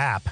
app.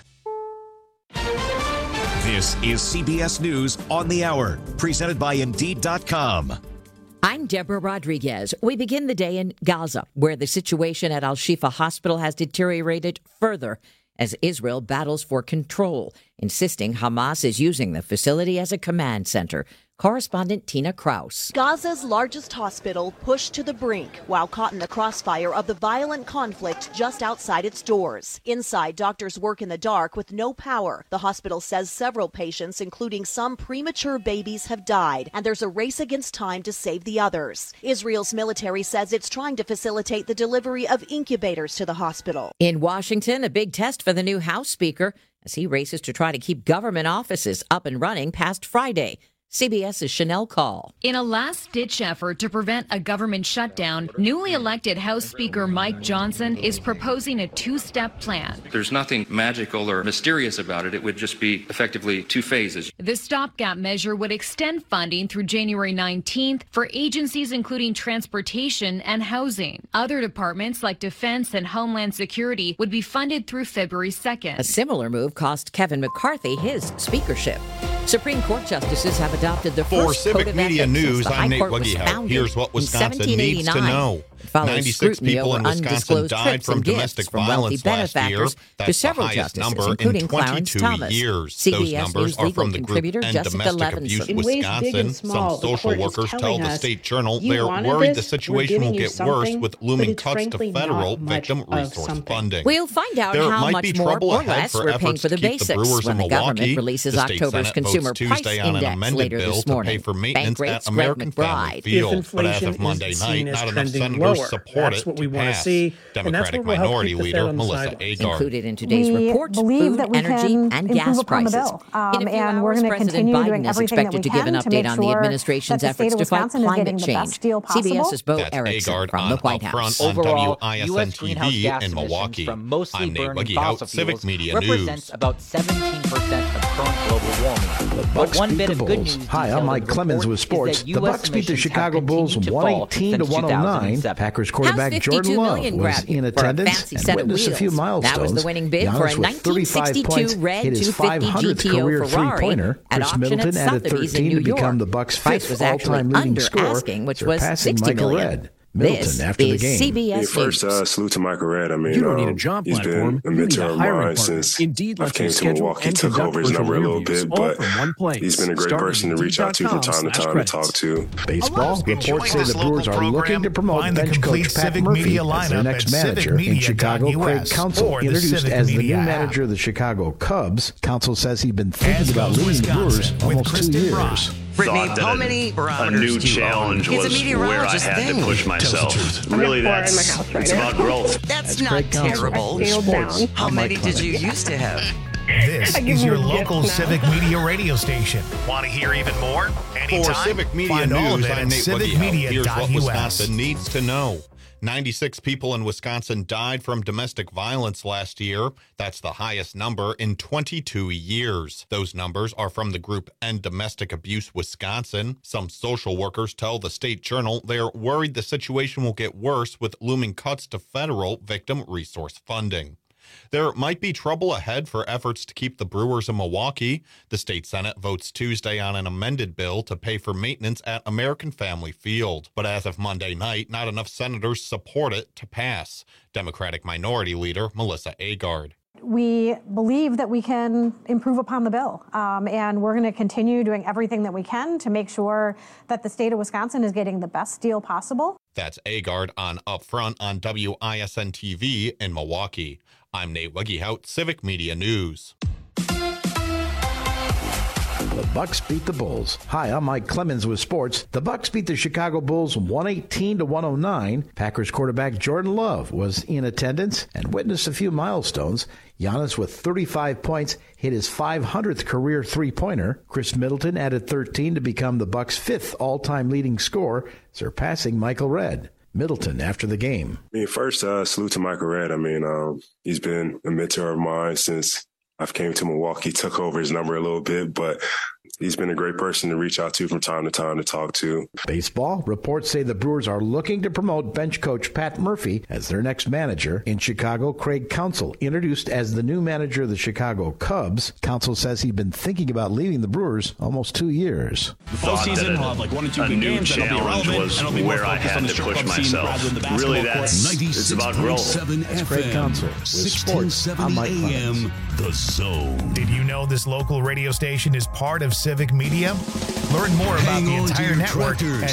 This is CBS News on the Hour, presented by Indeed.com. I'm Deborah Rodriguez. We begin the day in Gaza, where the situation at Al-Shifa Hospital has deteriorated further as Israel battles for control, insisting Hamas is using the facility as a command center. Correspondent Tina Kraus. Gaza's largest hospital pushed to the brink while caught in the crossfire of the violent conflict just outside its doors. Inside, doctors work in the dark with no power. The hospital says several patients, including some premature babies, have died, and there's a race against time to save the others. Israel's military says it's trying to facilitate the delivery of incubators to the hospital. In Washington, a big test for the new House Speaker as he races to try to keep government offices up and running past Friday. CBS's Chanel Call. In a last-ditch effort to prevent a government shutdown, newly elected House Speaker Mike Johnson is proposing a two-step plan. There's nothing magical or mysterious about it. It would just be effectively two phases. The stopgap measure would extend funding through January 19th for agencies including transportation and housing. Other departments like Defense and Homeland Security would be funded through February 2nd. A similar move cost Kevin McCarthy his speakership. Supreme Court justices have adopted the For first Civic code of Media ethics News, since the I'm Nate High Court was Wuggehout. founded Here's what in Wisconsin needs to 1789. know. It follows 96 scrutiny people over in Wisconsin undisclosed died trips from and gifts domestic from wealthy violence last year. benefactors to That's the several highest justices, number including in Clarence 22 Thomas. years. CBS Those numbers News are legal from the group contributor End Jessica Domestic Abuse Levinson. In ways big and Wisconsin. small, Some social the court workers is tell telling the us, State Journal you they're wanted worried the this, situation we're will giving you get worse something, with but looming it's cuts to frankly federal not much victim of resource something. funding. We'll find out There how might much be more trouble or ahead less for we're paying efforts for the to keep the basics Brewers when in the government Milwaukee. releases The state October's Senate Consumer votes Price Tuesday on an Index amended later bill this to pay morning. for Bank maintenance rates, at Greg American Family McBride. Field. If But as inflation of Monday is night, seen as not enough trending senators lower, support that's it what we to want to pass. see, and that's Democratic what will help Minority keep the Fed Leader on the Melissa sidelines. Agard. Included in today's We report, believe food, that we energy, can and improve gas upon the prices. bill. In a few And we're hours, going to President continue doing Biden is everything that expected we to give an can to update make on the sure administration's that the efforts state to of fight Wisconsin is climate getting the change. best deal possible. CBS's Bo That's Erickson Agard from on the White Upfront House. on Overall, WISN U.S. greenhouse TV gas in emissions Milwaukee. from mostly I'm Nate burning Wuggehout, fossil Civic fuels Media represents News. about 17% of current global warming. But one beat bit the of good Bulls. news Hi, I'm Mike Clemens with sports. The Bucks beat the Chicago Bulls 118-109. Packers quarterback Jordan Love was in attendance and witnessed a few milestones. That was the winning bid for a Giannis with 35 points 1962 red hit his 250 500th career GTO Ferrari three-pointer. at Chris auction Middleton at added Sotheby's in 13 New to become York. the Bucks' Price fifth was actually all-time leading under scorer, asking, which was surpassing $60 Michael million. Redd. Middleton This after the is game. CBS First, News. salute to Michael Redd. I mean, You don't need a job he's platform. been a You need a mentor of hiring mine partner. since Indeed I lets you came to schedule Milwaukee, and took conduct over his number a virtual little interviews, bit, all but from one place. he's been a great Start person at to reach out to from time to time to talk to. Baseball. Reports say the Brewers are looking to promote Find the bench complete coach Pat Civic Murphy Media as their lineup next at manager. In Chicago, Craig civicmedia.us Counsell, or the introduced Civic as the Media new app. manager of the Chicago Cubs. Counsell says he'd been thinking As about goes leading the Brewers Wisconsin with almost 2 Kristen years. Brock. Brittany, how many barometers a new do you challenge own? was It's a where I meteorologist had thing. to push myself. Really, it's about growth. That's not Craig Counsell. terrible. Sports. How I'm many Mike did you Clemens. used to have? This is your local Civic Media radio station. Want to hear even more? Anytime. For Civic Media Find all of News, it I'm at Nate Wuggehout. Here's what civicmedia.us. Wisconsin needs to know. 96 people in Wisconsin died from domestic violence last year. That's the highest number in 22 years. Those numbers are from the group End Domestic Abuse Wisconsin. Some social workers tell the State Journal they're worried the situation will get worse with looming cuts to federal victim resource funding. There might be trouble ahead for efforts to keep the Brewers in Milwaukee. The state Senate votes Tuesday on an amended bill to pay for maintenance at American Family Field. But as of Monday night, not enough senators support it to pass. Democratic Minority Leader Melissa Agard. We believe that we can improve upon the bill, and we're going to continue doing everything that we can to make sure that the state of Wisconsin is getting the best deal possible. That's Agard on Upfront on WISN TV in Milwaukee. I'm Nate Wuggehout, Civic Media News. The Bucks beat the Bulls. Hi, I'm Mike Clemens with sports. The Bucks beat the Chicago Bulls 118-109. Packers quarterback Jordan Love was in attendance and witnessed a few milestones. Giannis with 35 points hit his 500th career three-pointer. Chris Middleton added 13 to become the Bucks' fifth all-time leading scorer, surpassing Michael Redd. Middleton after the game. First, salute to Michael Redd. He's been a mentor of mine since I've came to Milwaukee, took over his number a little bit, but he's been a great person to reach out to from time to time to talk to. Baseball, reports say the Brewers are looking to promote bench coach Pat Murphy as their next manager. In Chicago, Craig Counsell, introduced as the new manager of the Chicago Cubs. Counsell says he'd been thinking about leaving the Brewers almost 2 years. The postseason will have like 1 or 2 good games, and it'll be irrelevant, was and it'll be where more I focused on had the to strip push club scene myself. rather than the basketball Really, court. it's about growth. That's Craig Counsell with sports. I'm Mike Clemens. The Zone. Did you know this local radio station is part of Civic Media? Learn more about the entire network at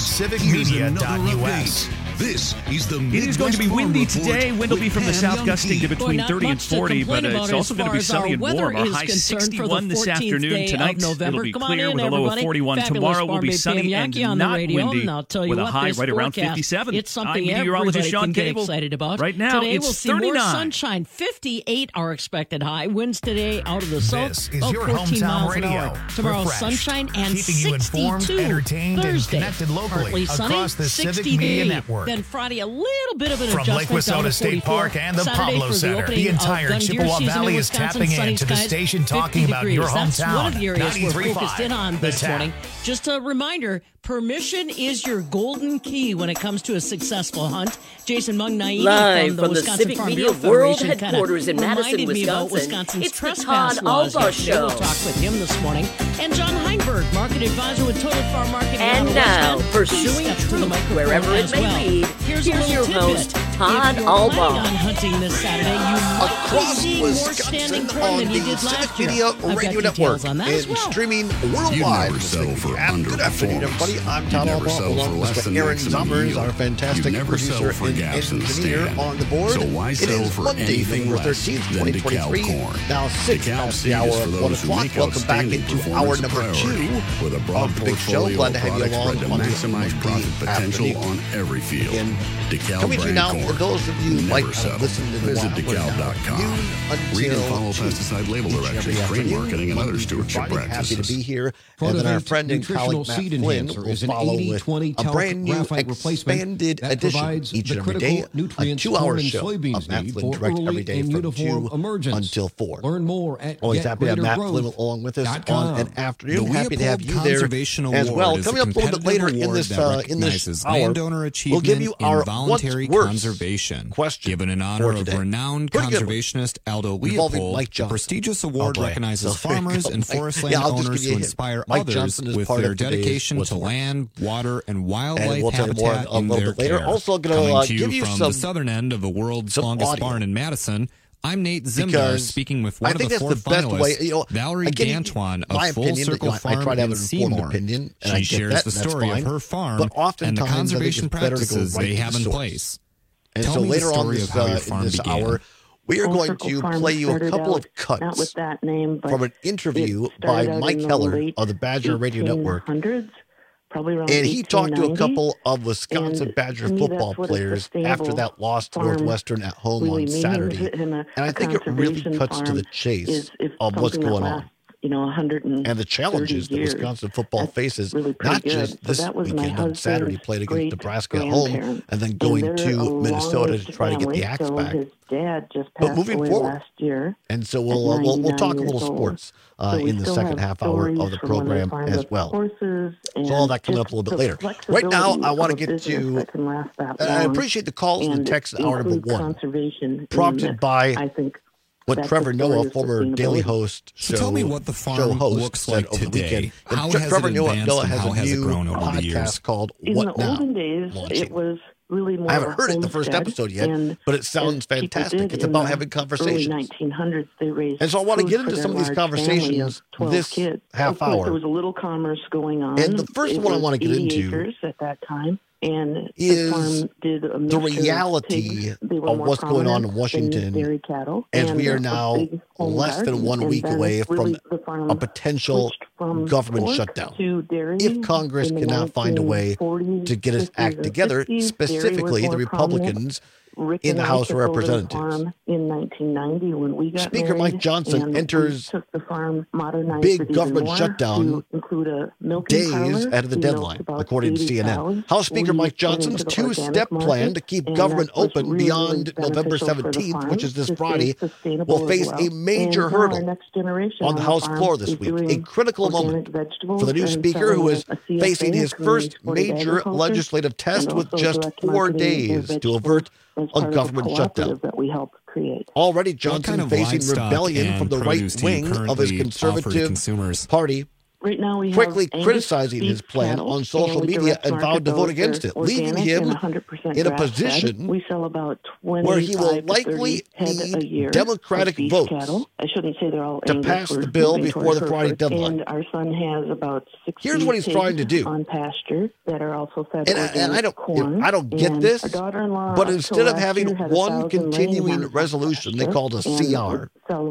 civicmedia.us. This is the It is going to be windy today. Wind will be from the south, gusting to between 30 and 40, but it's also going to be sunny and warm. Our high 61 this afternoon. Tonight, it'll be clear with a low of 41. Tomorrow will be sunny and not windy with a high right around 57. It's something I'm meteorologist Sean get Cable. excited about. Right now, today it's we'll see 39. More sunshine. 58 are expected high. Winds today out of the south. This is about your 14 hometown miles radio. an hour. Tomorrow, Refreshed, sunshine and keeping 62. you informed, entertained, Thursday, and connected locally partly sunny, across the Civic 63. Media Network. Then Friday, a little bit of an From adjustment Lake down to Wissota State 44. Park and the Saturday Pablo for the Center, opening the entire of gun deer Chippewa season Valley in is Wisconsin. tapping Sunny into the skies, station 50 talking about your degrees. That's hometown. one of the areas we're 93.5. focused in on The this Tap. morning. Just a reminder, permission is your golden key when it comes to a successful hunt. Jason Mung-Naini Live from the from the Wisconsin Civic Farm Media Bureau World Federation Headquarters in Madison, reminded me about Wisconsin. Wisconsin's It's the trespass Todd laws. Alba Yesterday. Show. We'll talk with him this morning. And John Heinberg, market advisor with Total Farm Marketing. And now, pursuing truth wherever it may lead, here's your host, Todd Alba. On hunting this Saturday, you across Wisconsin on the Civic Media Radio Network and streaming worldwide. Good afternoon, everybody. I'm Todd Alba, along with Aaron Summers, our fantastic producer and engineer on the board. It is Monday, November 13th, 2023. Now 6 past the hour of 1 o'clock. Welcome back into hour number 2 with a of broad the big show. Glad to have you along to on maximize the profit potential afternoon. on every field. DeKalb Coming to you now, brand for corn. those of you who might have listened to the Visit while, we're now DeKalb.com. noon Read and until follow 2 pesticide label each and directions, every grain afternoon, marketing, and other Monday through stewardship Friday. Happy to practices. be here. And then our friend and colleague Matt Flynn will follow with a brand new expanded edition each and every day, a 2-hour show of Matt Flynn direct every day from 2 until 4. Learn more at Always happy to have Matt Flynn along with us on an afternoon. Happy to have you there as well. Coming up a little bit later in this hour, we'll give you our what's worse question given in honor for of today. renowned Pretty good one. conservationist Aldo Involving Leopold. Mike The Johnson. prestigious award Oh, boy. recognizes So there you farmers go, and Mike. forest Yeah, land I'll just owners give you to a hint. inspire Mike others Johnson is with part their of today's dedication What's to Worse. land, water, and And wildlife we'll tell you more habitat a in little their bit later. care. Also gonna, Coming to give you you from some- the southern end of the world's some longest audio. barn in Madison. I'm Nate Zimner, Because speaking with one I of think the that's four the best way. finalists, Valerie again, Gantuan my of Full opinion, Circle I Farm try to have in an informed Seymour. opinion, and She I get shares that, the and that's story fine. of her farm But and the oftentimes, I think conservation it's better to go practices right they to have the in source. place. And Tell so me the later on story this, of how your in farm this began. hour, we are Full going Circle to Farm play you a started couple out of cuts not with that name, but from an interview it by started out Mike in the Heller late of the Badger Radio Network. 1800s, probably around And he talked to a 1890. couple of Wisconsin And Badger to me, football that's what a players after sustainable that loss to farm Northwestern at home really on means. Saturday. And I think it really cuts to the chase of what's going on. 130 And the challenges that years. Wisconsin football That's faces, really pretty not good. just So this that was my weekend on husband's Saturday, played against Nebraska at home, great-grandparents. and then And going they're a to Minnesota to long-lived try to get the family, Axe so back. his dad just But passed moving away forward, last year. and so at we'll 99 talk a years little old. sports So we in the still second have half hour stories of the from when they program farmed as up well. horses So all and that coming up just a little bit the later. Right now, flexibility I want to of a get business to. that can last that I long appreciate the calls and the and texts in hour number include 1, conservation in prompted this. by I think what that's Trevor the story Noah, of former Daily sustainability. Host, So tell me what the farm looks said like over the today. weekend. How Tre- has Trevor it Noah advanced and has how a has it new grown over the podcast years? called In What the Now? olden days, launching. it was really more I of haven't a heard it the first homestead, episode yet, and but it sounds as people fantastic. did It's in about the having conversations. Early 1900s, they raised And so I want to food get for into their some of these large family of conversations 12 this kids. half Of course, hour. there was a little commerce going on. And the first It one I was want to get 80 into acres at that time. And is the farm did a the mixture of reality pigs. They were of more what's going on in prominent Washington than dairy cattle, as and we are a now big home less than garden. 1 And week then away from really the farm a potential switched from government pork shutdown. to dairy If Congress in the cannot find a way 1940s, to get its 50s, act and together, 60s. Dairy was specifically the more prominent Republicans in the House of Representatives. In 1990, when we got Speaker married, Mike Johnson enters took the farm, modernized big government shutdown to include a milking days parlor. ahead of the deadline, according to CNN. House Speaker Mike Johnson's two-step plan to keep government open beyond November 17th, which is this Friday, will face a major hurdle on the House floor this week. A critical moment for the new Speaker, who is facing his first major legislative test with just 4 days to avert a government shutdown. That we help create. Already, Johnson facing rebellion from the right wing of his Conservative Party, right now we quickly have criticizing his plan on social media and vowed to vote against it, leaving him in a position we sell about where he will likely need Democratic votes I shouldn't say they're all to pass the bill before the Friday deadline. And our son has about 60 Here's what he's trying to do on pasture that are also fed and I don't get this, but instead of having one continuing resolution they called a CR,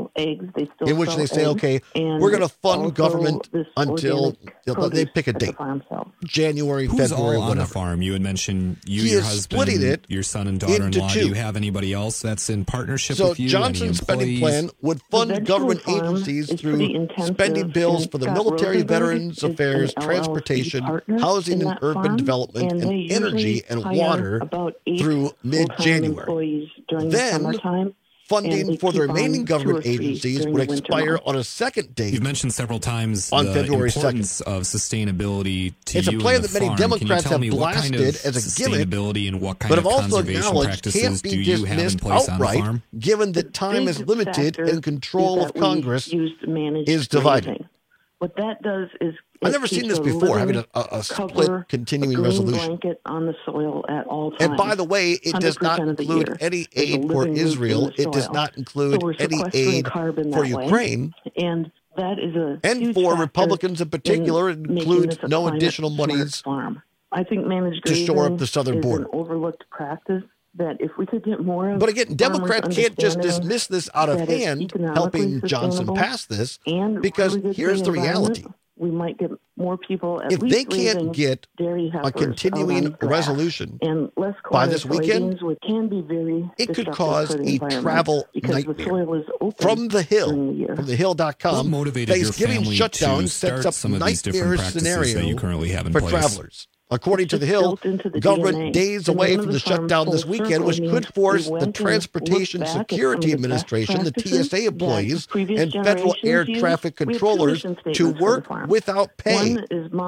in which they say, okay, we're going to fund government until they pick a date, January, Who's February, all on whatever. the farm? You had mentioned He your is husband, splitting it your son and daughter-in-law. into two. Do you have anybody else that's in partnership So with you? Johnson's spending plan would fund government agencies through spending bills for the military, veterans affairs, transportation, housing and urban development, and energy and water through mid-January. Then funding for the remaining government agencies would expire on a second date. You've mentioned several times on the February importance 2nd. Of sustainability to it's you a plan and the that many farm. Democrats Can you tell have me what kind blasted of as a gimmick, sustainability and what kind but of have also conservation acknowledged practices can't do be you have in dismissed place on the outright, farm? given that time is limited and control of Congress is divided. What that does is I've never seen this before, having a split continuing resolution. Blanket on the soil at all times. And by the way, it does not include any aid for Israel. It does not include any aid for Ukraine. And that is a and for Republicans in particular, it includes no additional monies I think managed to shore up the southern border. An overlooked practice that if we could get more of. But again, Democrats can't just dismiss this out of hand, helping Johnson pass this, because here's the reality. We might get more people. If they can't get a continuing resolution and less by this weekend, can be very it could cause a travel nightmare. From the Hill, from thehill.com, Thanksgiving shutdown sets up nightmare scenarios that you currently have in for place. Travelers. According to The Hill, government days away from the shutdown this weekend, which could force the Transportation Security Administration, the TSA employees, and federal air traffic controllers to work without pay.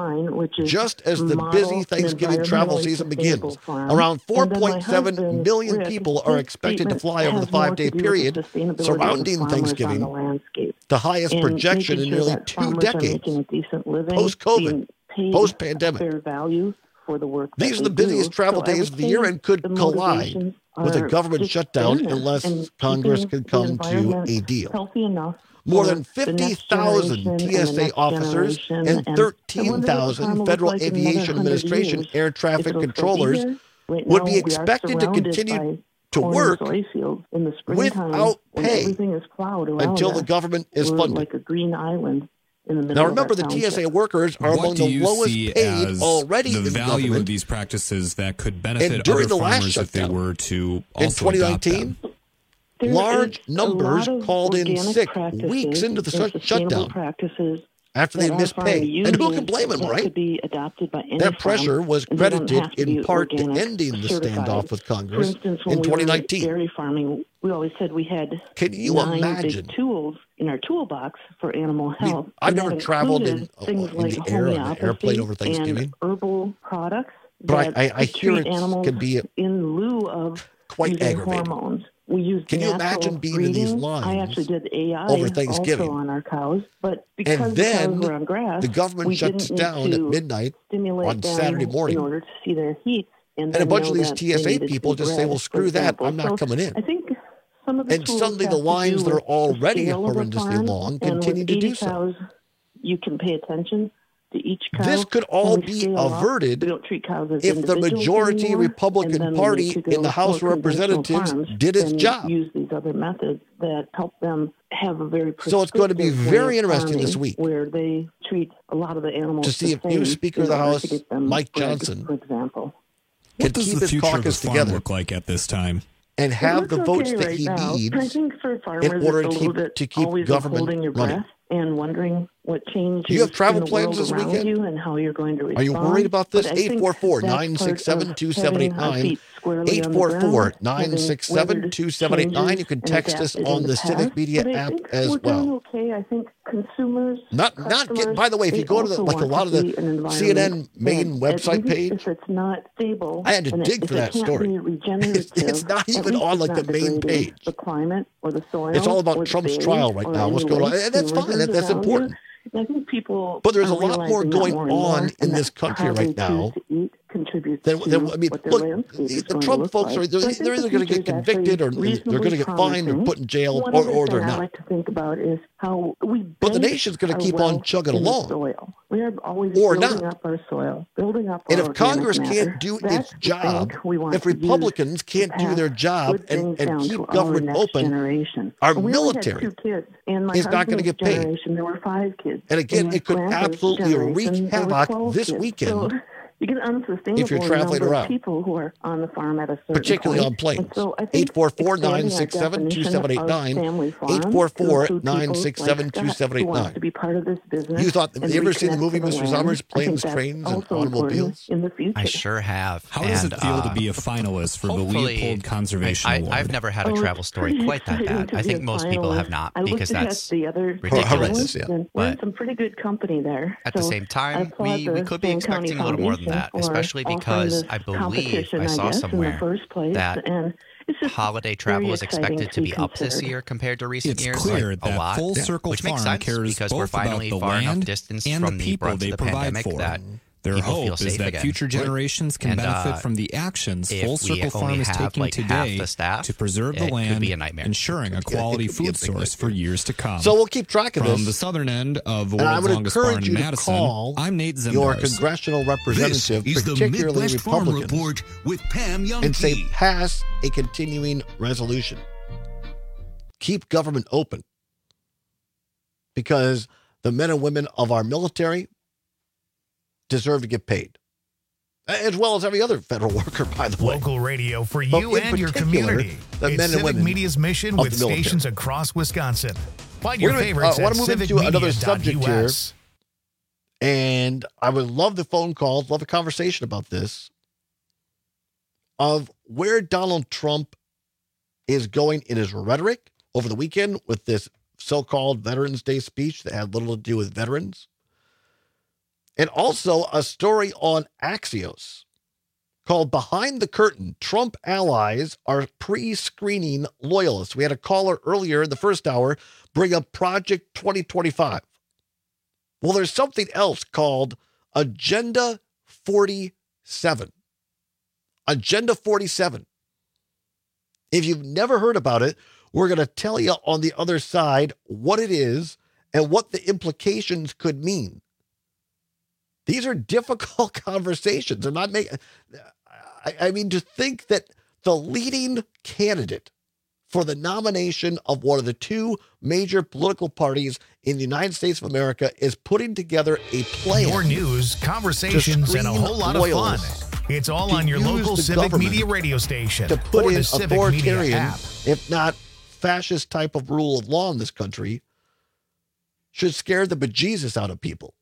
Just as the busy Thanksgiving travel season begins, around 4.7 million people are expected to fly over the 5-day period surrounding Thanksgiving, the highest projection in nearly 2 decades, post-COVID. Post-pandemic. These are the busiest travel days of the year and could collide with a government shutdown unless Congress can come to a deal. More than 50,000 TSA officers and 13,000 Federal Aviation Administration air traffic controllers would be expected to continue to work without pay until the government is funded. Now remember, the TSA workers are among the lowest paid already in the value government. of these practices that could benefit and during other the last farmers if they shutdown, were to in also 2019, large numbers called in sick weeks into the shutdown after they missed pay. And who can blame them, right? That pressure was credited in part to ending the standoff with Congress in 2019. Dairy farming, we always said we had Can you 9 imagine? big tools in our toolbox for animal health. I've never traveled in the air on an airplane over Thanksgiving. And herbal products. But I hear it can be in lieu of quite aggravating. Hormones. We use Can you imagine being in these lines I actually did AI over Thanksgiving? Also on our cows, but because and then the cows were on grass, the government shuts down at midnight on Saturday morning. In order to see their heat. And a bunch of these TSA people just say, well, screw that, I'm not coming in. I think some of the and suddenly the lines that are already horrendously long continue to do so. Cows, you can pay attention to each cow. This could all be averted if the majority Republican Party in the House of Representatives did its job. Use these other methods that help them have a very so it's going to be very interesting this week where they treat a lot of the animals to see if new Speaker of the House, Mike Johnson, for example, can keep his caucus together. Look like at this time? and have the votes that he needs I think for farmers, in order to keep government running. And wondering what changes. Do you have travel in the plans world this around weekend? You and how you're going to respond. Are you worried about this? But I think 844-967-2789. 844-967-2789. You can text us on the Civic Media app as well. Doing okay. I think consumers. By the way, if you go to a lot of the CNN main website page, if it's not stable, I had to dig for that story. It's not even on the main page. The climate or the soil. It's all about Trump's trial right now. What's going on? And that's fine. That's important. I think people. But there's a lot more going on in this country right now. Contributes the Trump folks are they're either going to get convicted or they're going to get fined or put in jail or they're not. What I like to think about is how but the nation's going to keep on chugging along. Soil. We are always or building not. up our soil, building up and our if Congress matter, can't do its job, if Republicans can't do their job and keep government open, our military is not going to get paid. There were 5 kids. And again, it could absolutely wreak havoc this weekend. You get unsustainable if you're traveling around. People who are on the farm at a certain particularly point. on planes. So 844-967-2789. 844-967-2789. To be part of this business. You thought, you ever seen the movie, Mr. Summers, Planes, Trains, and Automobiles? In the future. I sure have. How does it feel to be a finalist for the Leopold Conservation Award? I've never had a travel story quite that bad. I think most people have not because that's ridiculous. We're in some pretty good company there. At the same time, we could be expecting a little more than that, especially because I believe I saw somewhere that holiday travel is expected to be up this year compared to recent years. It's clear that a lot, Full Circle which makes Farm sense cares because both we're finally about the far enough land distance and from the the people brunt they of the provide pandemic for. that Their people feel hope safe is that again. future generations can benefit from the actions Full Circle Farm is taking today to preserve the land, ensuring a quality food source for years to come. So we'll keep track of this. From the southern end of the world's longest farm in Madison, I'm Nate Zimbarz. Your congressional representative, particularly Republican, Report with Pam Youngkey. And say pass a continuing resolution. Keep government open. Because the men and women of our military deserve to get paid, as well as every other federal worker, by the way. Local radio for you and your community. It's Civic Media's mission with stations across Wisconsin. Find your favorites at civicmedia.us. To another subject here, and I would love the phone calls, love a conversation about this, of where Donald Trump is going in his rhetoric over the weekend with this so-called Veterans Day speech that had little to do with veterans. And also a story on Axios called Behind the Curtain, Trump Allies Are Pre-Screening Loyalists. We had a caller earlier in the first hour bring up Project 2025. Well, there's something else called Agenda 47. Agenda 47. If you've never heard about it, we're going to tell you on the other side what it is and what the implications could mean. These are difficult conversations. I'm not making. I mean, to think that the leading candidate for the nomination of one of the two major political parties in the United States of America is putting together a plan. Your news, conversations, and a whole lot of fun. It's all on your local Civic Media radio station. To put in authoritarian, if not fascist type of rule of law in this country, should scare the bejesus out of people.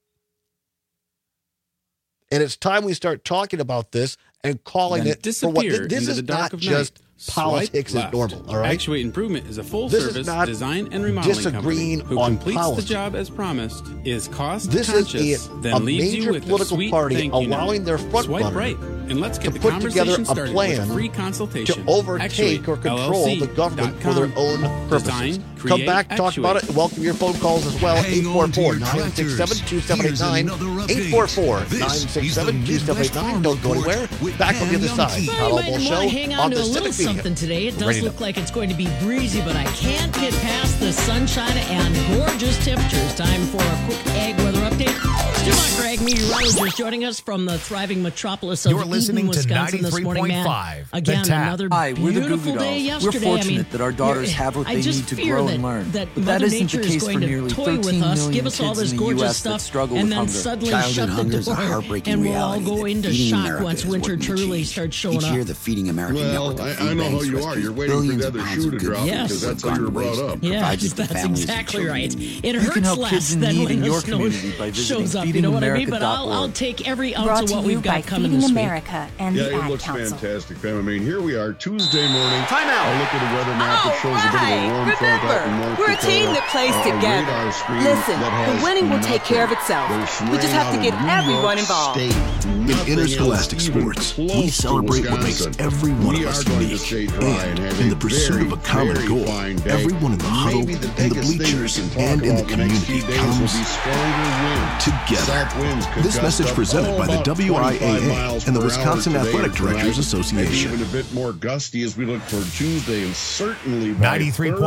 And it's time we start talking about this and calling it for what this is. Not just politics is normal, all right? Actuate Improvement is a full-service design and remodeling company who completes the job as promised, is cost-conscious, then leaves you with a sweet thank you note. Swipe right, and let's get the conversation started with a free consultation. To overtake or control the government for their own purposes. Come back, talk about it, and welcome your phone calls as well. 844-967-2789. 844-967-2789. Don't go anywhere. Back on the other side. Todd Albaugh Show on the Civic Media. Something today. It does look like it's going to be breezy, but I can't get past the sunshine and gorgeous temperatures. Time for a quick ag weather update. Stu Mock for Ag Meteorology meteorologist joining us from the thriving metropolis of You're listening Eden, Wisconsin to 93.5. Again, another beautiful day yesterday. We're fortunate that our daughters have what they need to grow and learn. But that isn't the case for nearly 13 million kids in the U.S. that struggle with hunger. Childhood hunger is a heartbreaking reality. And we'll all go into shock once winter truly starts showing up. Each year, the Feeding America Network of food banks rescues billions of pounds of good food because that's how you were brought up. Yes, that's exactly right. It hurts less than when the snow shows up, you know what I mean? But I'll take every ounce of what we've got coming this week. America and the Ad Council. It looks fantastic, fam. I mean, here we are, Tuesday morning. Time out. I'll look at a weather map that shows a bit of a warm front up in North Dakota. We're a team that plays together. Listen, the winning will take care of itself. We just have to get everyone involved. In interscholastic sports, we celebrate what makes every one of us unique. And in the pursuit of a common goal, everyone in the huddle, in the bleachers, and in the community comes together. This message presented by the WIAA and the Wisconsin Athletic Directors Association. Even a bit more gusty as we look for Tuesday, and certainly by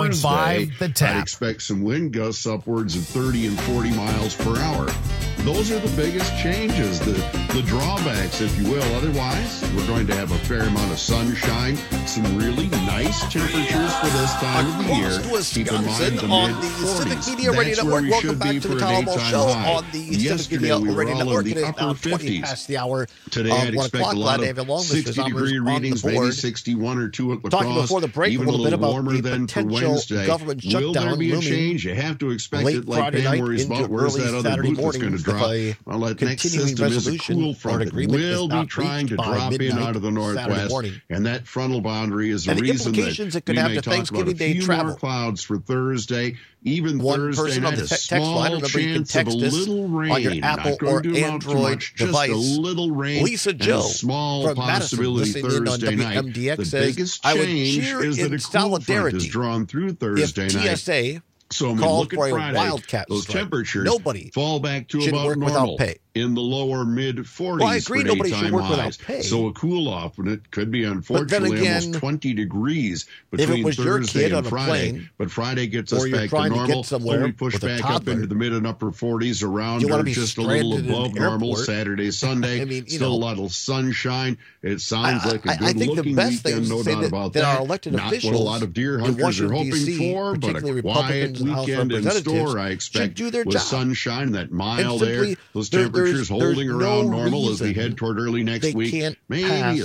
93.5 the Tap. I'd expect some wind gusts upwards of 30 and 40 miles per hour. Those are the biggest changes, the drawbacks, if you will. Otherwise, we're going to have a fair amount of sunshine, some really nice temperatures for this time of the year. Keep in mind the mid-40s. Civic Media Radio Network. Welcome back to the Tom Ball Show on the Civic Media Radio Network. It is now 20 past the hour. Today, I'd expect a lot of 60-degree readings, maybe 61 or 2 at La Crosse. Talking before the break a little bit about the potential government shutdown. Will there be a change? You have to expect it like Pam worries about where's that other boot that's going to drop. Well, that next system is a cool front that will be trying to drop in out of the northwest, and that frontal boundary is the reason that we may talk about a few more clouds for Thursday. Even Thursday night, a small chance of a little rain. On your Apple or Android device. Just a little rain. Lisa Joe small possibility Thursday night. The biggest change is that a cool front is drawn through Thursday night. TSA so when we look at Friday, those temperatures fall back to about normal in the lower mid-40s. Well, I agree, nobody should work without pay. So a cool-off, and it could be unfortunately almost 20 degrees between Thursday and Friday. But Friday gets us back to normal. When we push back up into the mid and upper 40s around or just a little above normal Saturday, Sunday. Still a lot of sunshine. It sounds like a good-looking weekend, no doubt about that. Our elected Not what a lot of deer hunters are hoping for, but a quiet weekend in store, I expect, with sunshine and that mild air. Those temperatures holding around normal as we head toward early next week. Maybe a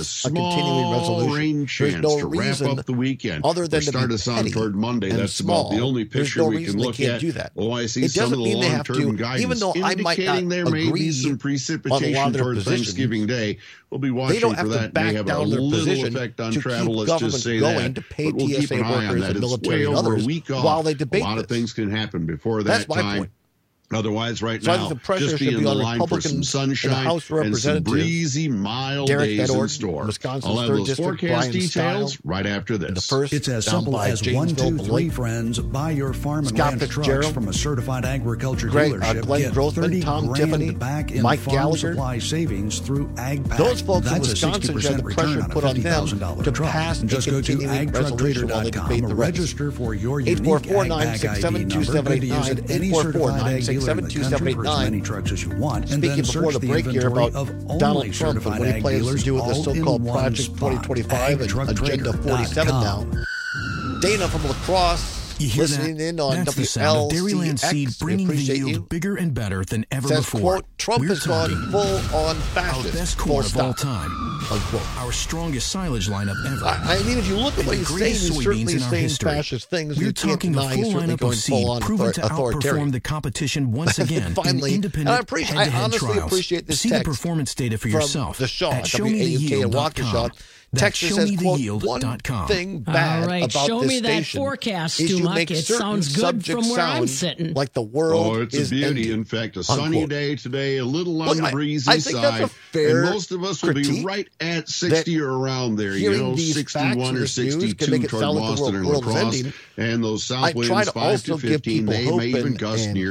small rain chance to wrap up the weekend or start us on toward Monday. That's about the only picture we can look at. Oh, I see some of the long-term guidance indicating there may be some precipitation toward Thanksgiving Day. We'll be watching for that. May have a little effect on travel, let's just say that. But we'll keep an eye on that. It's way over a week off. A lot of things can happen before that time. Otherwise, right now, just be in the line for some sunshine and some breezy, mild days in store. I'll have those forecast details right after this. It's as simple as 1, 2, 3 friends buy your farm and ranch trucks from a certified agriculture dealership. Glenn Grothman, Tom Tiffany, back in Mike farm Gallagher. Supply savings through AgPack. Those folks in That's Wisconsin a 60% had the pressure return on a put on them $50,000 to truck. pass And just go to agtrucktrader.com and register for your unique AgPack ID number. Ready to use at any certified ag dealer in the country for as many trucks as you want, and then before search the the break here inventory about of Donald only Trump and certified what he ag plans to dealers do with the all so-called in one Project spot. 2025 and Agenda 47 now. Dana from La Crosse. You hear listening that? in on That's the sound of Dairyland WLCX. seed bringing the yield bigger and better than ever Says, before. quote, Trump We're has gone full on fascist. Our best corn of all time. Unquote. Our strongest silage lineup ever. I mean, if you look at what he's saying, he's certainly saying fascist things. We're talking a full lineup of seed proven to outperform the competition once again Finally, in independent I honestly trials. appreciate this See text the performance data for yourself the Shaw, at showmetheyield.com. Texas says, quote, one thing bad about show this me that station forecast, is you Stumak. make It sounds good from where I'm sitting. like the world it's is a beauty. ending. In fact, a sunny day today, a little on the breezy I think side. that's a fair and most of us will be right at 60 or around there. You know, 61 or 62 toward Boston and La Crosse. And those south winds 5 to 15, they may even gust near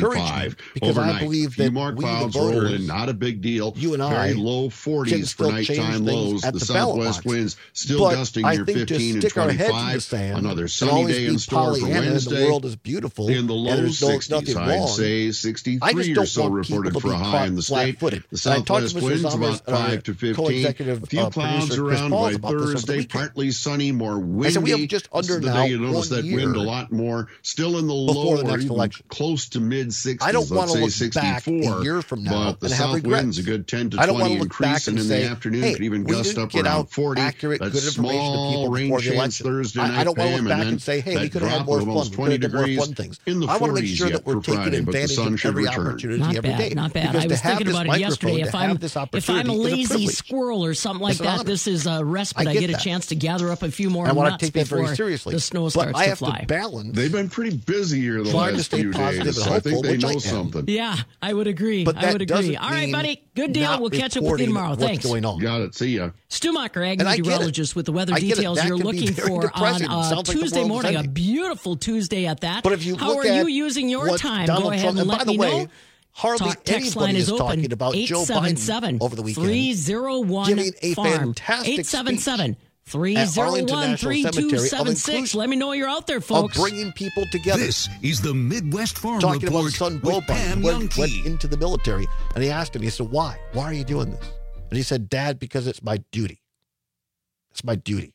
25 overnight. I believe few that more we, clouds the voters, roll in, not a big deal. You and Very I low 40s for nighttime lows. The southwest southwest winds still gusting near 15 and 25. Another sunny day in store for Wednesday. The world is beautiful. In the low 60s. High say 63 or so reported for a high in the state. The southwest winds about 5 to 15. A few clouds around by Thursday. Partly sunny, more windy. So we have just under now you notice that wind a lot more. Still in the low or even close to mid-60s. I don't want to look 64, back a year from now but the south wind's a good 10 to 20 increase, and in the afternoon could even gust up around 40. That's small rain chance Thursday night. I don't want to look back and say, hey, we could have had more fun. Almost 20 degrees in the 40s. I want to make sure that we're taking advantage of every opportunity every day. Not bad. I was thinking about it yesterday. If I'm a lazy squirrel or something like that, this is a respite. I get a chance to gather up a few more nuts before the snow starts to fly. They've been pretty busy here the last few days, so I think they know something. Yeah, I would agree. I would agree. All right, buddy. Good deal. We'll catch up with you tomorrow. Thanks. Got it. See ya. Stu Macher, ag meteorologist with the weather details you're looking for on Tuesday morning. A beautiful Tuesday at that. But if you How are you using your time? Go ahead and let me know. Hardly text line is open. Talking about Joe Biden over the weekend. 301 giving a farm. fantastic 877 301 3276. Let me know you're out there, folks. Of bringing people together. This is the Midwest Farm Talking Report about son Bo Biden went into the military, and he asked him, he said, why? Why are you doing this? And he said, Dad, because it's my duty. It's my duty.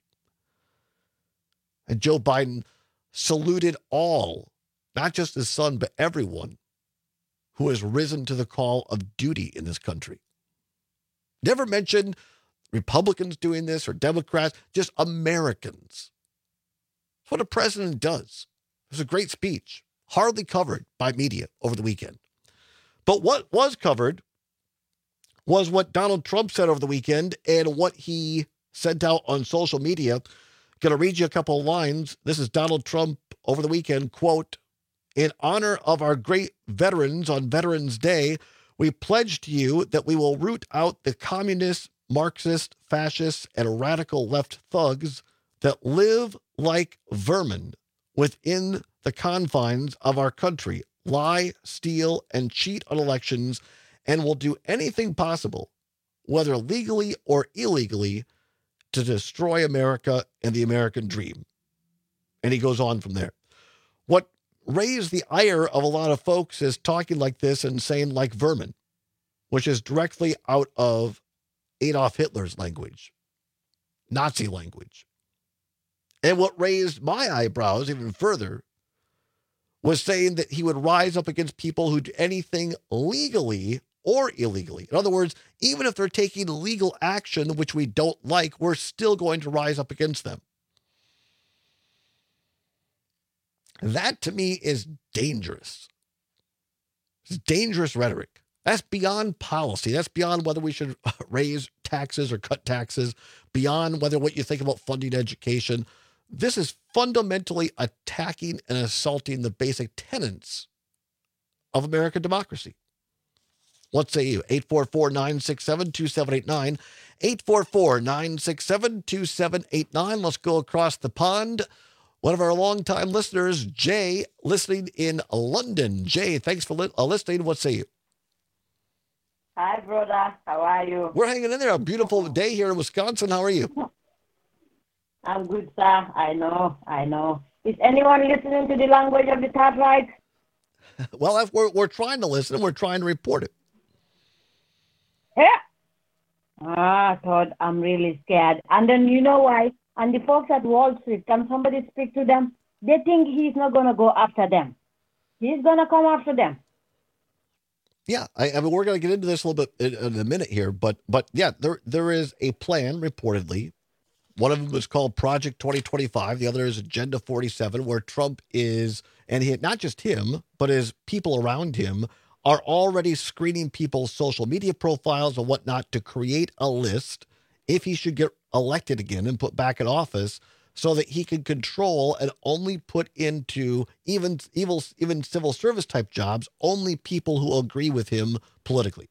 And Joe Biden saluted all, not just his son, but everyone who has risen to the call of duty in this country. Never mentioned Republicans doing this or Democrats, just Americans. That's what a president does. It was a great speech, hardly covered by media over the weekend. But what was covered was what Donald Trump said over the weekend and what he sent out on social media. Going to read you a couple of lines. This is Donald Trump over the weekend, quote, "In honor of our great veterans on Veterans Day, we pledge to you that we will root out the communist, Marxist, fascist, and radical left thugs that live like vermin within the confines of our country, lie, steal, and cheat on elections, and will do anything possible, whether legally or illegally, to destroy America and the American dream." And he goes on from there. What raised the ire of a lot of folks is talking like this and saying like vermin, which is directly out of Adolf Hitler's language, Nazi language. And what raised my eyebrows even further was saying that he would rise up against people who do anything legally or illegally. In other words, even if they're taking legal action, which we don't like, we're still going to rise up against them. That to me is dangerous. It's dangerous rhetoric. That's beyond policy. That's beyond whether we should raise taxes or cut taxes, beyond whether what you think about funding education. This is fundamentally attacking and assaulting the basic tenets of American democracy. What say you? 844-967-2789. 844-967-2789. Let's go across the pond. One of our longtime listeners, Jay, listening in London. Jay, thanks for listening. What say you? Hi, brother. How are you? We're hanging in there. A beautiful day here in Wisconsin. How are you? I'm good, sir. I know. Is anyone listening to the language of the third right? Well, we're trying to listen and we're trying to report it. Yeah. Todd, I'm really scared. And then you know why? And the folks at Wall Street, can somebody speak to them? They think he's not going to go after them. He's going to come after them. Yeah, I mean, we're going to get into this a little bit in a minute here, but yeah, there is a plan reportedly. One of them is called Project 2025. The other is Agenda 47, where Trump is, and not just him, but his people around him are already screening people's social media profiles and whatnot to create a list if he should get elected again and put back in office, so that he can control and only put into even civil service type jobs only people who agree with him politically.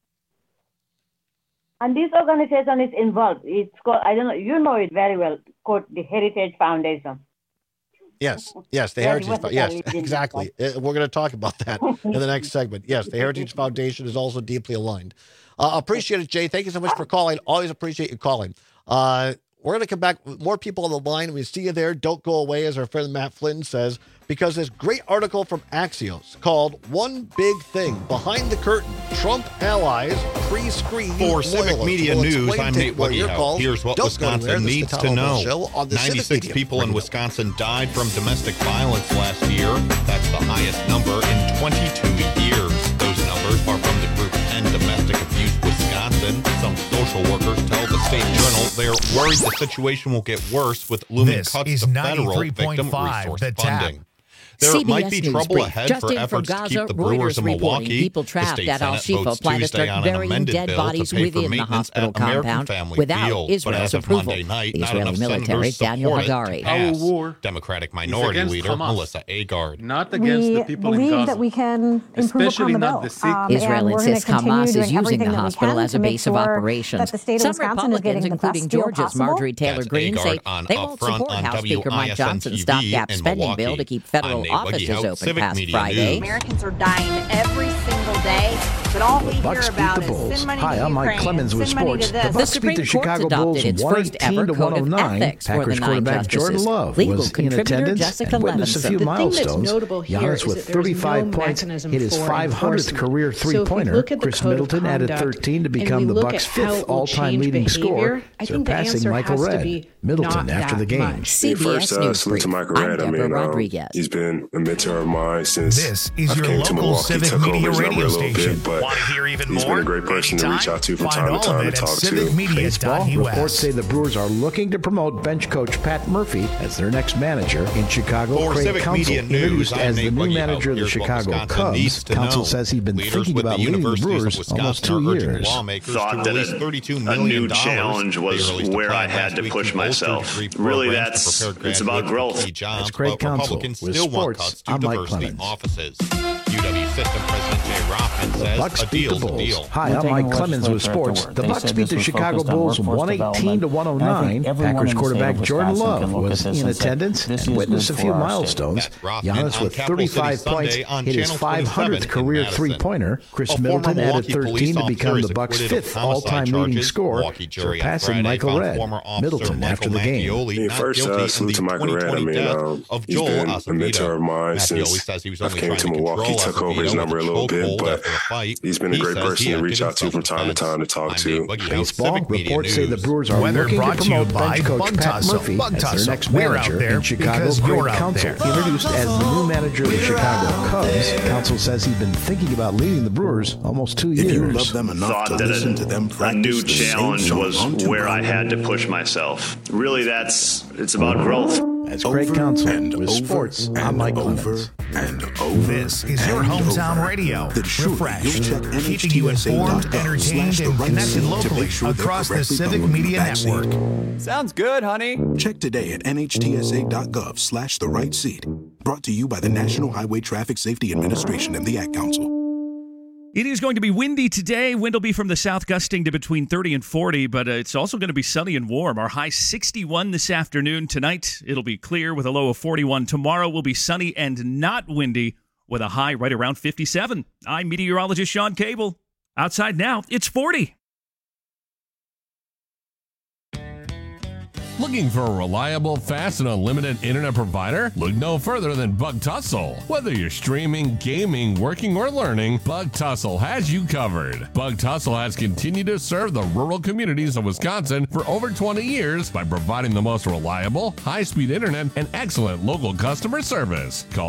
And this organization is involved. It's called, I don't know, you know it very well, called the Heritage Foundation. Yes, the Heritage Foundation. Yes, exactly. We're going to talk about that in the next segment. Yes, the Heritage Foundation is also deeply aligned. Appreciate it, Jay. Thank you so much for calling. Always appreciate you calling. We're going to come back with more people on the line. We see you there. Don't go away, as our friend Matt Flynn says, because this great article from Axios called One Big Thing, Behind the Curtain, Trump Allies Pre-Screen For Civic Media News, I'm Nate Woodhouse. Here's what Wisconsin needs to know. 96 people in Wisconsin died from domestic violence last year. That's the highest number in 22 years. Those numbers are from the group End Domestic Abuse Wisconsin. Some social workers tell the State Journal they're worried the situation will get worse with looming cuts to federal victim resource funding. There CBS might be trouble Brief. ahead Just for in efforts from Gaza, to keep the Brewers in Milwaukee. People trapped at Al-Shifa plan to start burying dead bodies within the hospital compound without Israel's approval. The Israeli military, Daniel Hagari. Democratic Minority Leader Melissa Agard. Not against the people in Gaza. We believe that we can improve upon the bill. Israel insists Hamas is using the hospital as a base of operations. Some Republicans, including Georgia's Marjorie Taylor Greene, say they won't support House Speaker Mike Johnson's stopgap spending bill to keep federal offices open past Friday. Americans are dying every single day, but all we hear about is send money to Ukraine. Hi, I'm Mike Clemens with sports. The Bucs beat the Chicago Bulls 118-109. Packers quarterback Jordan Love was in attendance and witnessed a few milestones. Giannis with 35 points hit his 500th career three-pointer. Chris Middleton added 13 to become the Bucs' fifth all-time leading scorer, surpassing Michael Redd. Middleton after the game. First, salute to Michael Redd. He's been a mentor of mine since this is your local Civic Media radio station. Want to hear even more? He's been a great person to reach out to from time to time to talk to. Baseball reports say the Brewers are looking to promote bench coach Pat Murphy as their next manager in Chicago. Craig Counsell, introduced as the new manager of the Chicago Cubs. Counsell says he's been thinking about leading the Brewers almost 2 years. Thought that a new challenge was where I had to push myself. Really, it's about growth. That's Craig Counsell with sports. I'm Mike Clemens. Offices. UW System President Jay Rothman says a deal's a deal. Hi, I'm Mike Clemens with sports. The Bucs beat the Chicago Bulls 118-109. Packers quarterback Jordan Love was in attendance and witnessed a few milestones. Giannis with 35 points hit his 500th career three-pointer. Chris Middleton added 13 to become the Bucs' fifth all-time leading scorer, surpassing Michael Redd. Middleton after the game. First, salute to Michael Redd. He's been a mentor of mine since I came to Milwaukee, took over his number a little bit, but he's been a great person to reach out to from time to time to talk to. Baseball reports say the Brewers are looking to promote bench coach Pat Murphy as their next manager in Chicago. Craig Counsell, introduced as the new manager of the Chicago Cubs. Counsell says he's been thinking about leading the Brewers almost 2 years. If you love them enough to listen to them practice, a new challenge was where I had to push myself. Really, it's about growth. That's Craig Counsell with sports. I'm Mike Clemens. This is your hometown radio. Refreshed, keeping you informed, entertained, and connected locally across the Civic Media Network. Sounds good, honey. Check today at nhtsa.gov/the right seat. Brought to you by the National Highway Traffic Safety Administration and the Ad Council. It is going to be windy today. Wind will be from the south gusting to between 30 and 40, but it's also going to be sunny and warm. Our high 61 this afternoon. Tonight, it'll be clear with a low of 41. Tomorrow will be sunny and not windy with a high right around 57. I'm meteorologist Sean Cable. Outside now, it's 40. Looking for a reliable, fast, and unlimited internet provider? Look no further than Bug Tussle. Whether you're streaming, gaming, working, or learning, Bug Tussle has you covered. Bug Tussle has continued to serve the rural communities of Wisconsin for over 20 years by providing the most reliable, high-speed internet and excellent local customer service. Call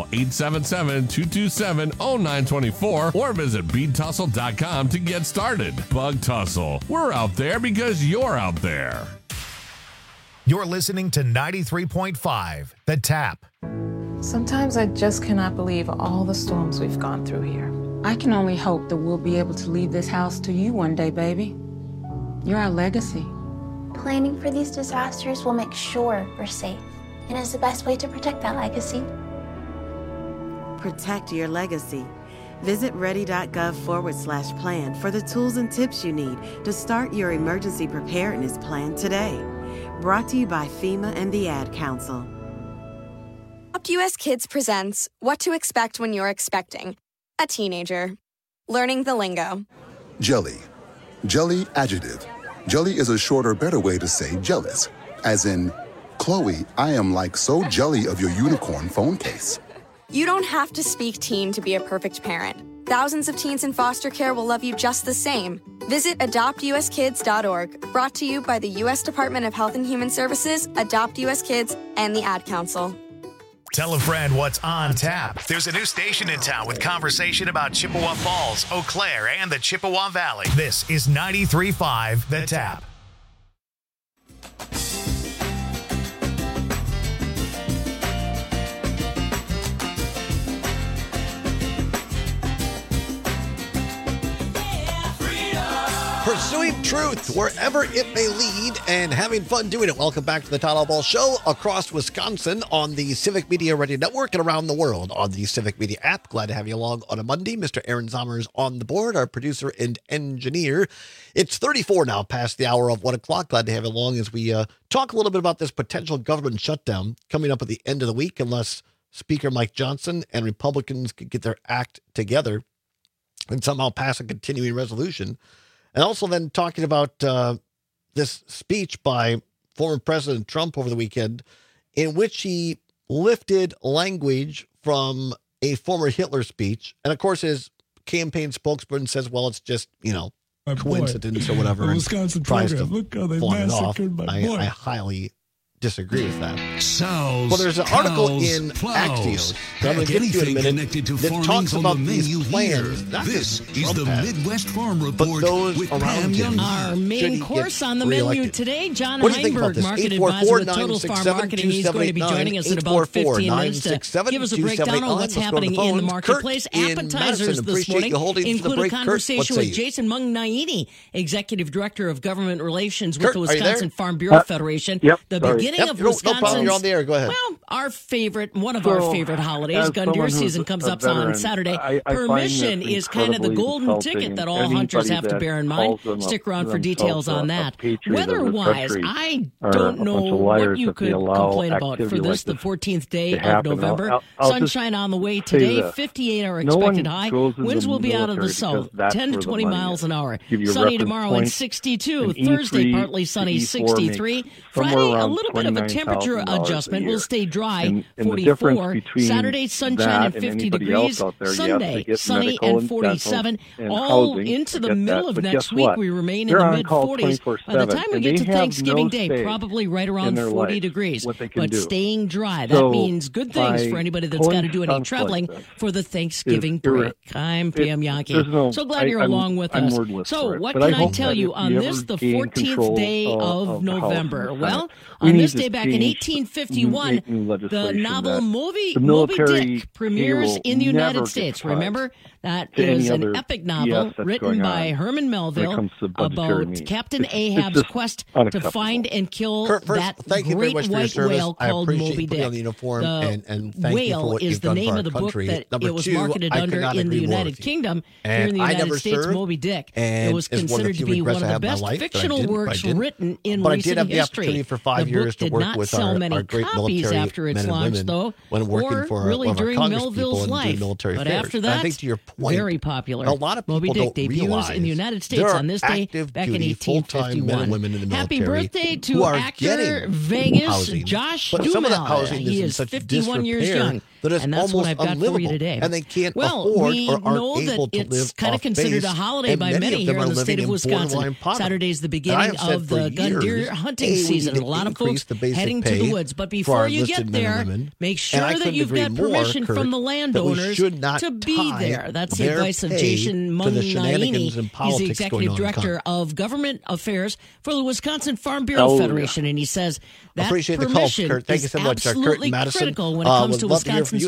877-227-0924 or visit BeatTussle.com to get started. Bug Tussle. We're out there because you're out there. You're listening to 93.5, The Tap. Sometimes I just cannot believe all the storms we've gone through here. I can only hope that we'll be able to leave this house to you one day, baby. You're our legacy. Planning for these disasters will make sure we're safe, and is the best way to protect that legacy. Protect your legacy. Visit ready.gov/plan for the tools and tips you need to start your emergency preparedness plan today. Brought to you by FEMA and the Ad Council. Adopt US Kids presents What to Expect When You're Expecting a Teenager. Learning the lingo. Jelly. Jelly adjective. Jelly is a shorter, better way to say jealous. As in, Chloe, I am like so jelly of your unicorn phone case. You don't have to speak teen to be a perfect parent. Thousands of teens in foster care will love you just the same. Visit adoptuskids.org, brought to you by the U.S. Department of Health and Human Services, Adopt U.S. Kids, and the Ad Council. Tell a friend what's on tap. There's a new station in town with conversation about Chippewa Falls, Eau Claire, and the Chippewa Valley. This is 93.5 The Tap. Pursuing truth wherever it may lead and having fun doing it. Welcome back to the Todd Ball Show across Wisconsin on the Civic Media Radio Network and around the world on the Civic Media app. Glad to have you along on a Monday. Mr. Aaron Zommers on the board, our producer and engineer. It's 34 now past the hour of 1 o'clock. Glad to have you along as we talk a little bit about this potential government shutdown coming up at the end of the week unless Speaker Mike Johnson and Republicans could get their act together and somehow pass a continuing resolution. And also then talking about this speech by former President Trump over the weekend in which he lifted language from a former Hitler speech. And, of course, his campaign spokesperson says, well, it's just, coincidence or whatever. Wisconsin tries program. to Look how they massacred my boy. I highly disagree with that. Sows, well, there's an article in Axios that I'm going to get to in a minute that talks about these plans. This is the Midwest Farm Report with Pam Young. Our main course on the menu today, John Heinberg, market advisor with Total Farm Marketing. He's going to be joining us in about 15 minutes to give us a breakdown on what's happening in the marketplace. Appetizers this morning include a conversation with Jason Mung-Naini, Executive Director of Government Relations with the Wisconsin Farm Bureau Federation. The beginning of Wisconsin's, no problem. You're on the air. Go ahead. Well, one of our favorite holidays, gun deer season, comes up on Saturday. Permission is kind of the golden ticket that all hunters have to bear in mind. Stick around for details on that. Weather-wise, I don't know what you could complain about for this, the 14th day of November. Sunshine on the way today, 58 are expected high. Winds will be out of the south, 10 to 20 miles an hour. Sunny tomorrow and 62. Thursday, partly sunny, 63. Friday, a little bit of a temperature adjustment. Will stay dry, 44. Saturday, sunshine and 50 degrees. Sunday, sunny and 47. All into the middle of next week, we remain in the mid-40s. By the time we get to Thanksgiving Day, probably right around 40 degrees. But staying dry, that means good things for anybody that's got to do any traveling for the Thanksgiving break. I'm Pam Yankee. So glad you're along with us. So what can I tell you on this, the 14th day of November? Well, on this day back in 1851, the novel Moby Dick premieres in the United States. Remember, that is an epic novel written by Herman Melville about Captain Ahab's quest to find and kill that great white whale called Moby Dick. The whale is the name of the book that it was marketed under in the United Kingdom. Here in the United States, Moby Dick. It was considered to be one of the best fictional works written in recent history. The book did not sell many copies after its launch, though, or really during Melville's life. But after that, very popular. A lot of Moby Dick debuts in the United States on this day back in 1851. Happy birthday to actor Vegas Josh Duhamel. He is 51 years young. And that's what I've got for you today. And they can't afford we or aren't know able that to it's kind of considered a holiday by many here in the state of Wisconsin. Saturday's the beginning of the gun deer hunting season. A lot of folks heading to the woods. But before you get there, make sure that you've got permission from the landowners to be there. That's the advice of Jason Mung-Naini. He's the Executive Director of Government Affairs for the Wisconsin Farm Bureau Federation. And he says that permission is absolutely critical when it comes to Wisconsin.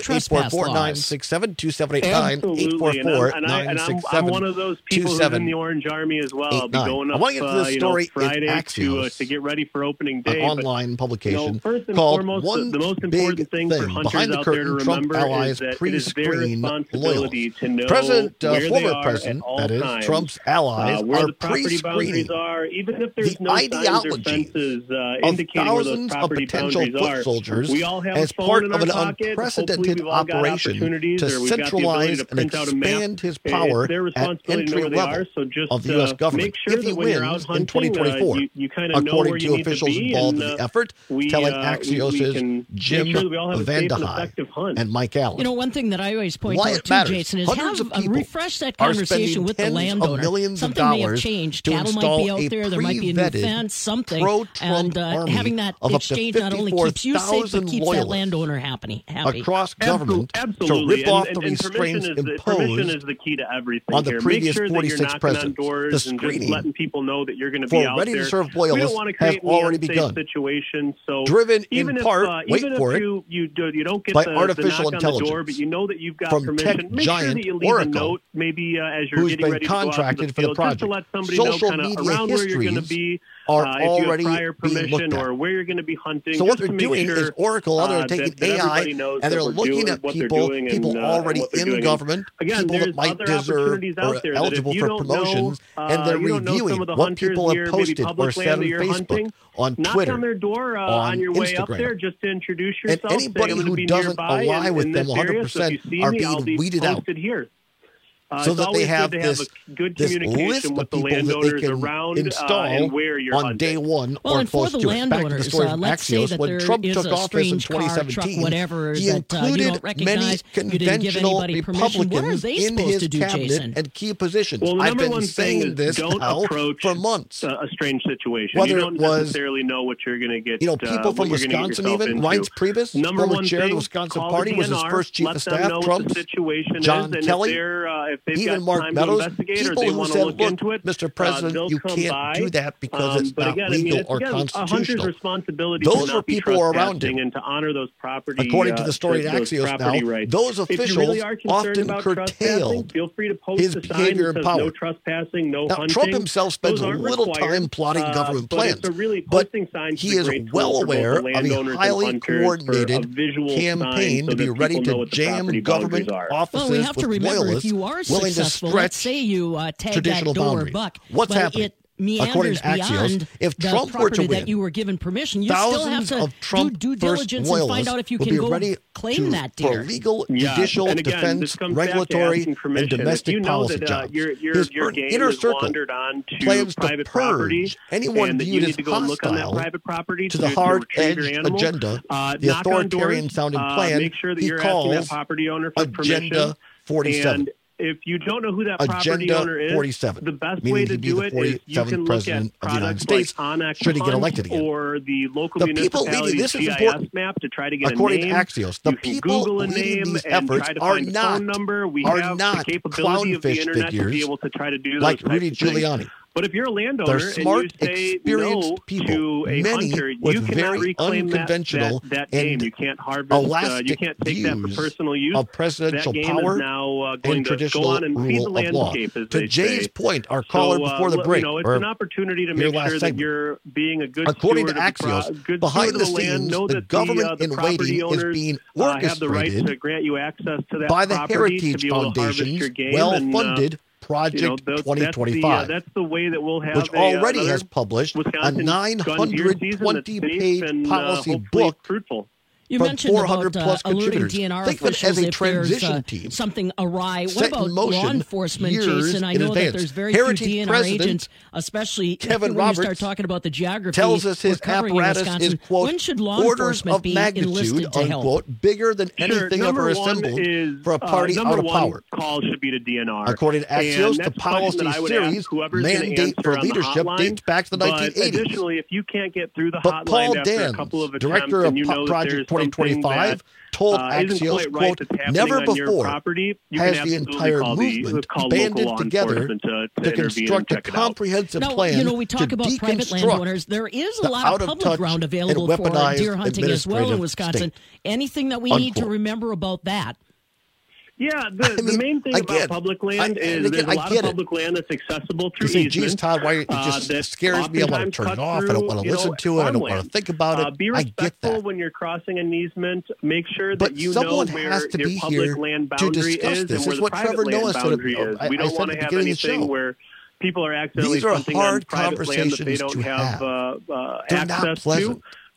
844-967-2789. I'm one of those people who's in the Orange Army as well. I'll be going up Friday to get ready for opening day. An online publication first and called foremost, One the most important thing for hunters out there to remember is that it is their responsibility to know former president, that is, Trump's allies where are the property boundaries are, even if there's no signs or fences indicating where those property boundaries are. Soldiers we all have as a phone part in of our an pocket, hoping unprecedented operation to centralize and expand his power at entry level of the U.S. government if he wins in 2024, according to officials involved in the effort, telling Axios' Jim Vanderhyde and Mike Allen. You know, one thing that I always point out too, Jason, is refresh that conversation with the landowner. Something may have changed. Cattle might be out there. There might be a new fence, something. And having that exchange not only keeps you safe, but keeps that landowner happy. Across government to rip off the restraints imposed permission is the key to everything on the here. previous Make sure 46 that you're knocking presidents. on doors The and screening just letting people know that you're going to be out ready there. to serve We don't loyalists want to create have already begun. Situation. So driven even in if, part, wait even for if it, you don't get by the artificial knock on the door, intelligence but you know that you've got from permission. tech Make sure giant that you leave Oracle, a note, maybe as you're who's getting been ready to go out contracted the for the field, project. just to let somebody Social know kind media of around where you're going to be. Are if you already have prior being permission looked at. or where you're going to be hunting. So what just they're to doing make is sure, Oracle, they're taking AI and they're looking at people already in government, people that might deserve or are eligible for promotions, and they're reviewing what people have posted or said on Facebook, on Twitter, on their door on your way up Instagram. there just to introduce yourself. And anybody who doesn't align with them 100% are being weeded out. Here. So that they have this good list communication of with the people that they landowners can around install and where you're on hunting. day one well, or and close for the to it. Back to the landowners, story of let's say Axios, that when there Trump is took a office in strange car, 2017, truck, whatever, he that included you don't recognize, many you didn't give conventional anybody permission. What are Republicans they in supposed his to do, cabinet Jason? and key positions. Well, I've been saying this don't now approach for months. A strange situation. Whether you don't it was, necessarily know what you're going to get. People from Wisconsin, even Reince Priebus, former chair of the Wisconsin Party, was his first chief of staff. Trump, John Kelly, even Mark Meadows. People who said, look, Mr. President, you can't do that because it's not legal or constitutional. Those are people around him. And to honor those property, according to the story at Axios now, those officials often curtail his behavior and power. No trespassing, no hunting. Trump himself spends little time plotting government plans, but he is well aware of a highly coordinated campaign to be ready to jam government offices with loyalists willing to stretch traditional boundaries. What's happening? According to Axios, if Trump were to win, that you were given permission, you still have to do due diligence and find out if you can go claim that deer. For legal, judicial, defense, regulatory, and domestic policy jobs. His inner circle plans to purge anyone viewed as hostile to the hard-edged agenda, the authoritarian-sounding plan he calls Agenda 47. If you don't know who that property owner is, 47, the best way to do it is you can look at products like OnX or the local municipality's GIS map to try to get according a name. According to Axios, the people Google a name these and efforts try to are find not, phone number. We have the capability of the internet to be able to try to do like those Rudy types of Giuliani. things. But if you're a landowner They're smart, and you say experienced no people, to a many hunter, with you cannot very reclaim unconventional that game. You can't harvest. You can't take that for personal use. Of presidential that game power is now going and to traditional go on and feed the rule of law. landscape, as to they Jay's say. point, our caller before the break, it's an opportunity to make sure that you're being a good according to steward Axios, of good behind steward the of the land. scenes, Know the that government in waiting is being have the right orchestrated to grant you access to that by the property Heritage to be able to harvest Foundation's your game well-funded Project 2025, that's the way that we'll have which already has published a 920-page policy book You mentioned about alerting DNR Think officials as a if transition there's team something awry. What about law enforcement, Jason? I know advance. that there's very Heritage few DNR agents, especially Kevin when Roberts you start talking about the geography. Tells us his apparatus is, quote, when should law orders enforcement of be magnitude, enlisted to help? unquote, bigger than anything ever assembled for a party out of power. Call should be to DNR. According to Axios, the policy series mandate for leadership dates back to the 1980s. Additionally, if you can't get through the hotline Paul after a couple of attempts, director of and you know Project 2025, told Axios, quote, never before has the entire movement banded together to construct a comprehensive plan we talk about private landowners. There is a lot of public ground available for deer hunting as well in Wisconsin. Anything that we need to remember about that? Yeah, the main thing about public land is there's a lot of public land that's accessible through easement. Geez, Todd, why it just scares me. I want to turn it off. I don't want to listen to it. I don't want to think about it. Be respectful when you're crossing an easement. Make sure that you know where your public land boundary is and where the private land boundary is. We don't want to have anything where people are accidentally hunting on private land that they don't have access to.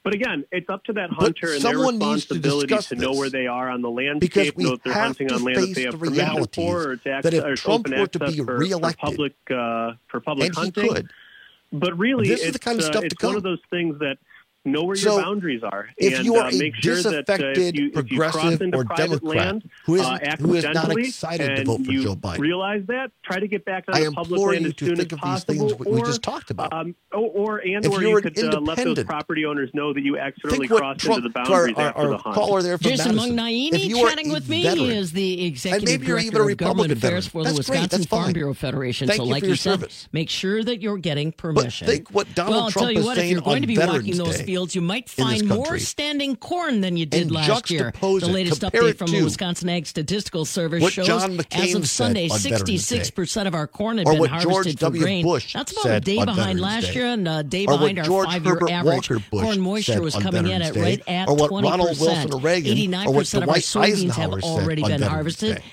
But again, it's up to that hunter and their responsibility to know where they are on the landscape, know if they're hunting on land that they have permission for, or to open access for public hunting. But really, it's one of those things that know where your boundaries are. If you are a make sure disaffected that, progressive or Democrat who is not excited to vote for Joe Biden, realize that, try to get back on the public land as soon as possible. We just talked about. Or you could let those property owners know that you accidentally crossed into the boundaries after the hunt. Caller there from Jason Magnaini chatting with me. He is the executive director of government affairs for the Wisconsin Farm Bureau Federation. So like you said, make sure that you're getting permission. But think what Donald Trump is saying on Veterans Day. You might find more standing corn than you did last year. The latest update from the Wisconsin Ag Statistical Service shows as of Sunday, 66% of our corn had been harvested for grain. That's about a day behind last year and a day behind our 5-year average. Corn moisture was coming in at right at 20%. 89% of our soybeans have already been harvested.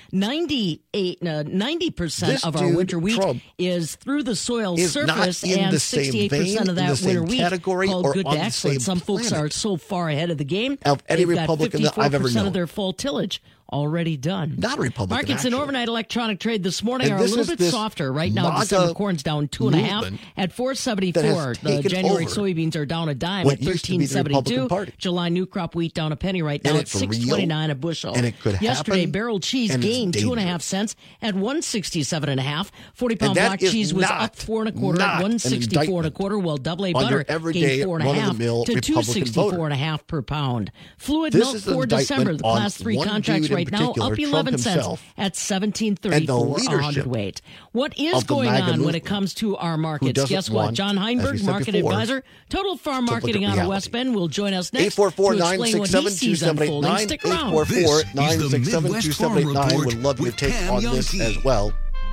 90% of our winter wheat is through the soil surface, and 68% of that winter wheat called good to excellent. Some folks are so far ahead of the game. Of any Republican that I've ever known. 54% of their full tillage already done. Not a Republican. Markets in overnight electronic trade this morning are a little bit softer. Right now, December corn's down 2.5 at $4.74. The January soybeans are down a dime at $13.72. July new crop wheat down a penny right now at $6.29 a bushel. And it could Yesterday, barrel cheese gained 2.5 cents at $1.67.5. 40-pound block cheese was up 4 1/4 at $1.64 1/4, while double A butter gained 4 1/2 to $2.64 1/2 per pound. Fluid milk for December, the class 3 contracts right now up 11 cents at $17.34 a hundredweight. What is going on when it comes to our markets? Guess what? John Heinberg, market advisor, Total Farm Marketing out of West Bend, will join us next to explain what he sees unfolding. Stick around. 844-967-2789. Would love your take on this as well.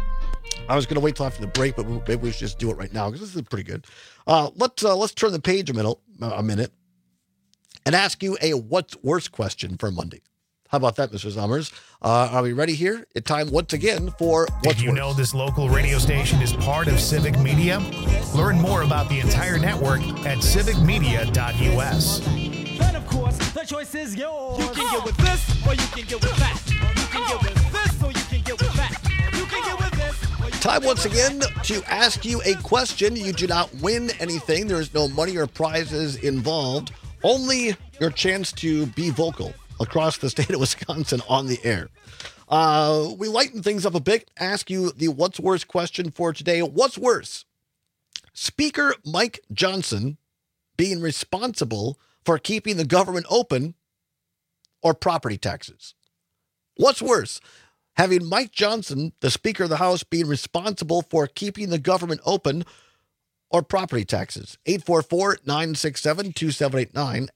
I was going to wait till after the break, but maybe we should just do it right now because this is pretty good. Let's turn the page a minute and ask you a what's worse question for Monday. How about that, Mr. Summers? Are we ready here? It's time once again for What's Worse. Did you know this local radio station is part of Civic Media? Learn more about the entire network at civicmedia.us. Then, of course, the choice is yours. You can get with this, or you can get with that. You can get with this, or you can get with that. You can get with this. Time once again to ask you a question. You do not win anything. There is no money or prizes involved. Only your chance to be vocal across the state of Wisconsin on the air. We lighten things up a bit, ask you the what's worse question for today. What's worse? Speaker Mike Johnson being responsible for keeping the government open, or property taxes? What's worse? Having Mike Johnson, the Speaker of the House, being responsible for keeping the government open, or property taxes? 844-967-2789.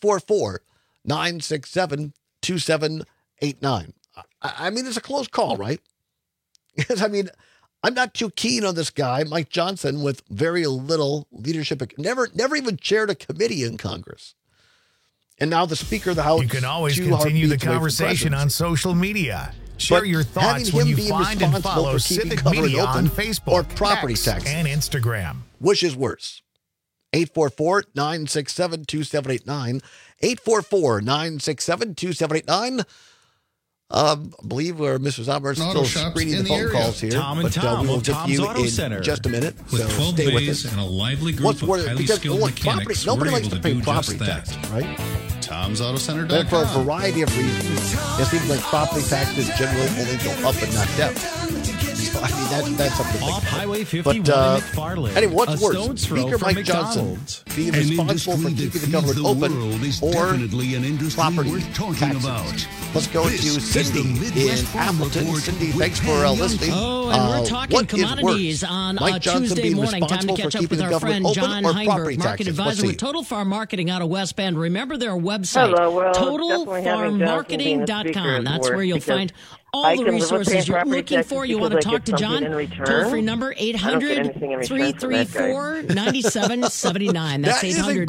844-967-2789. I mean, it's a close call, right? Because, I mean, I'm not too keen on this guy, Mike Johnson, with very little leadership. Never even chaired a committee in Congress. And now the Speaker of the House. You can always continue the conversation on social media. Share your thoughts when you find and follow Civic Media on Facebook, or property taxes, and Instagram. Which is worse? 844-967-2789. 844-967-2789. I believe we're Mr. Zombers still screening the phone calls here. Tom and Tom we will get you in just a minute. With 12 stay with bays us. and a lively group of highly skilled mechanics, nobody likes to pay do property just that. taxes, right? Tom'sAutoCenter.com. And for a variety of reasons, it seems like property taxes generally only go up and not down. So, I mean, that's something. Off Highway 51 but, in McFarland. Anyway, what's worse? Speaker Mike Johnson being responsible for keeping the government open, or property taxes? Let's go to Cindy in Appleton. Cindy, thanks for listening. Oh, and we're talking commodities on a Tuesday morning. Time to catch up with our friend John Heinberg, market advisor with Total Farm Marketing out of West Bend. Remember their website, TotalFarmMarketing.com. That's where you'll find all the resources you're looking for. You want to talk to John? Toll-free number 800-334-9779. That's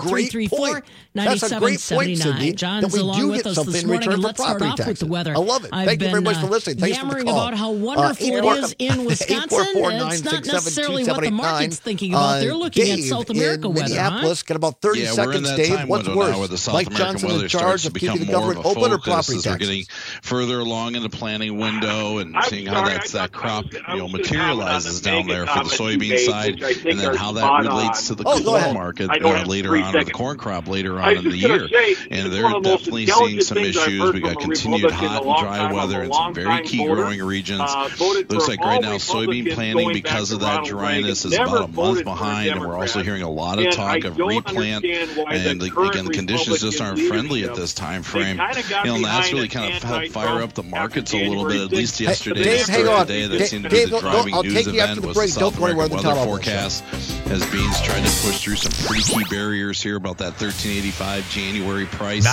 800-334-9779. John's along with us this morning, and let's start off with the weather. I love it. Thank you very much for listening. Thanks for the call. About how wonderful it is in Wisconsin. It's not necessarily what the market's thinking about. They're looking at South America weather. Minneapolis, got about 30 seconds, Dave. What's worse? Mike Johnson in charge of keeping the government open or property taxes? We're getting further along in the planning window and seeing how that crop materializes down there for the soybean side, and then how that relates to the corn market later on, or the corn crop later on in the year. And they're definitely seeing some issues. We got continued hot and dry weather in some very key growing regions. Looks like right now soybean planting, because of that dryness, is about a month behind, and we're also hearing a lot of talk of replant, and again, the conditions just aren't friendly at this time frame. And that's really kind of helped fire up the markets a little bit. At least yesterday, Dave, hang on. That seemed to be the driving news event was the South American weather forecast, as Beans tried to push through some pretty key barriers here about that 1385 January price.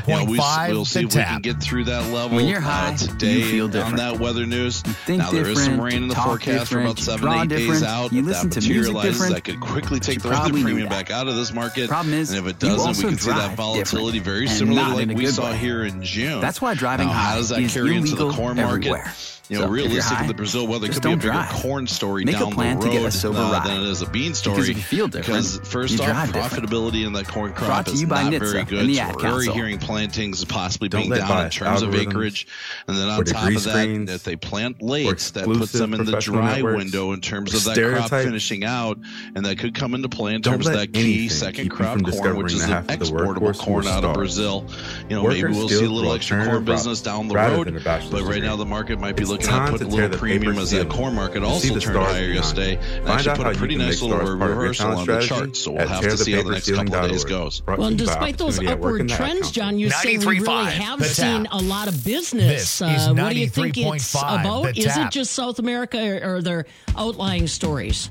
93.5. We'll see if we can get through that level. When you're high, today you feel different. On that weather news. Now there is some rain in the forecast for about 7 to 8 days out. You if listen that to music materializes, different. that could quickly take the weather premium back out of this market. Problem is, and if it doesn't, we can see that volatility very similar to like we saw here in June. That's why driving high how does that carry into the corn market? Everywhere. So realistically, the Brazil weather could be a bigger corn story down the road than it is a bean story. Because if you feel different, first off, profitability in that corn crop is not very good. So we're already hearing plantings possibly being down in terms of acreage. And then on top of that, if they plant late, that puts them in the dry window in terms of that crop finishing out. And that could come into play in terms of that key second crop corn, which is the exportable corn out of Brazil. Maybe we'll see a little extra corn business down the road. But right now, the market might be looking at putting a little premium as that corn market also turned higher yesterday and actually put a pretty nice little reversal on the chart. So we'll have to see how the next couple of days goes. Well, despite those upward trends, John, you say we really have seen a lot of business. What do you think it's about? Is it just South America, or are there outlying stories?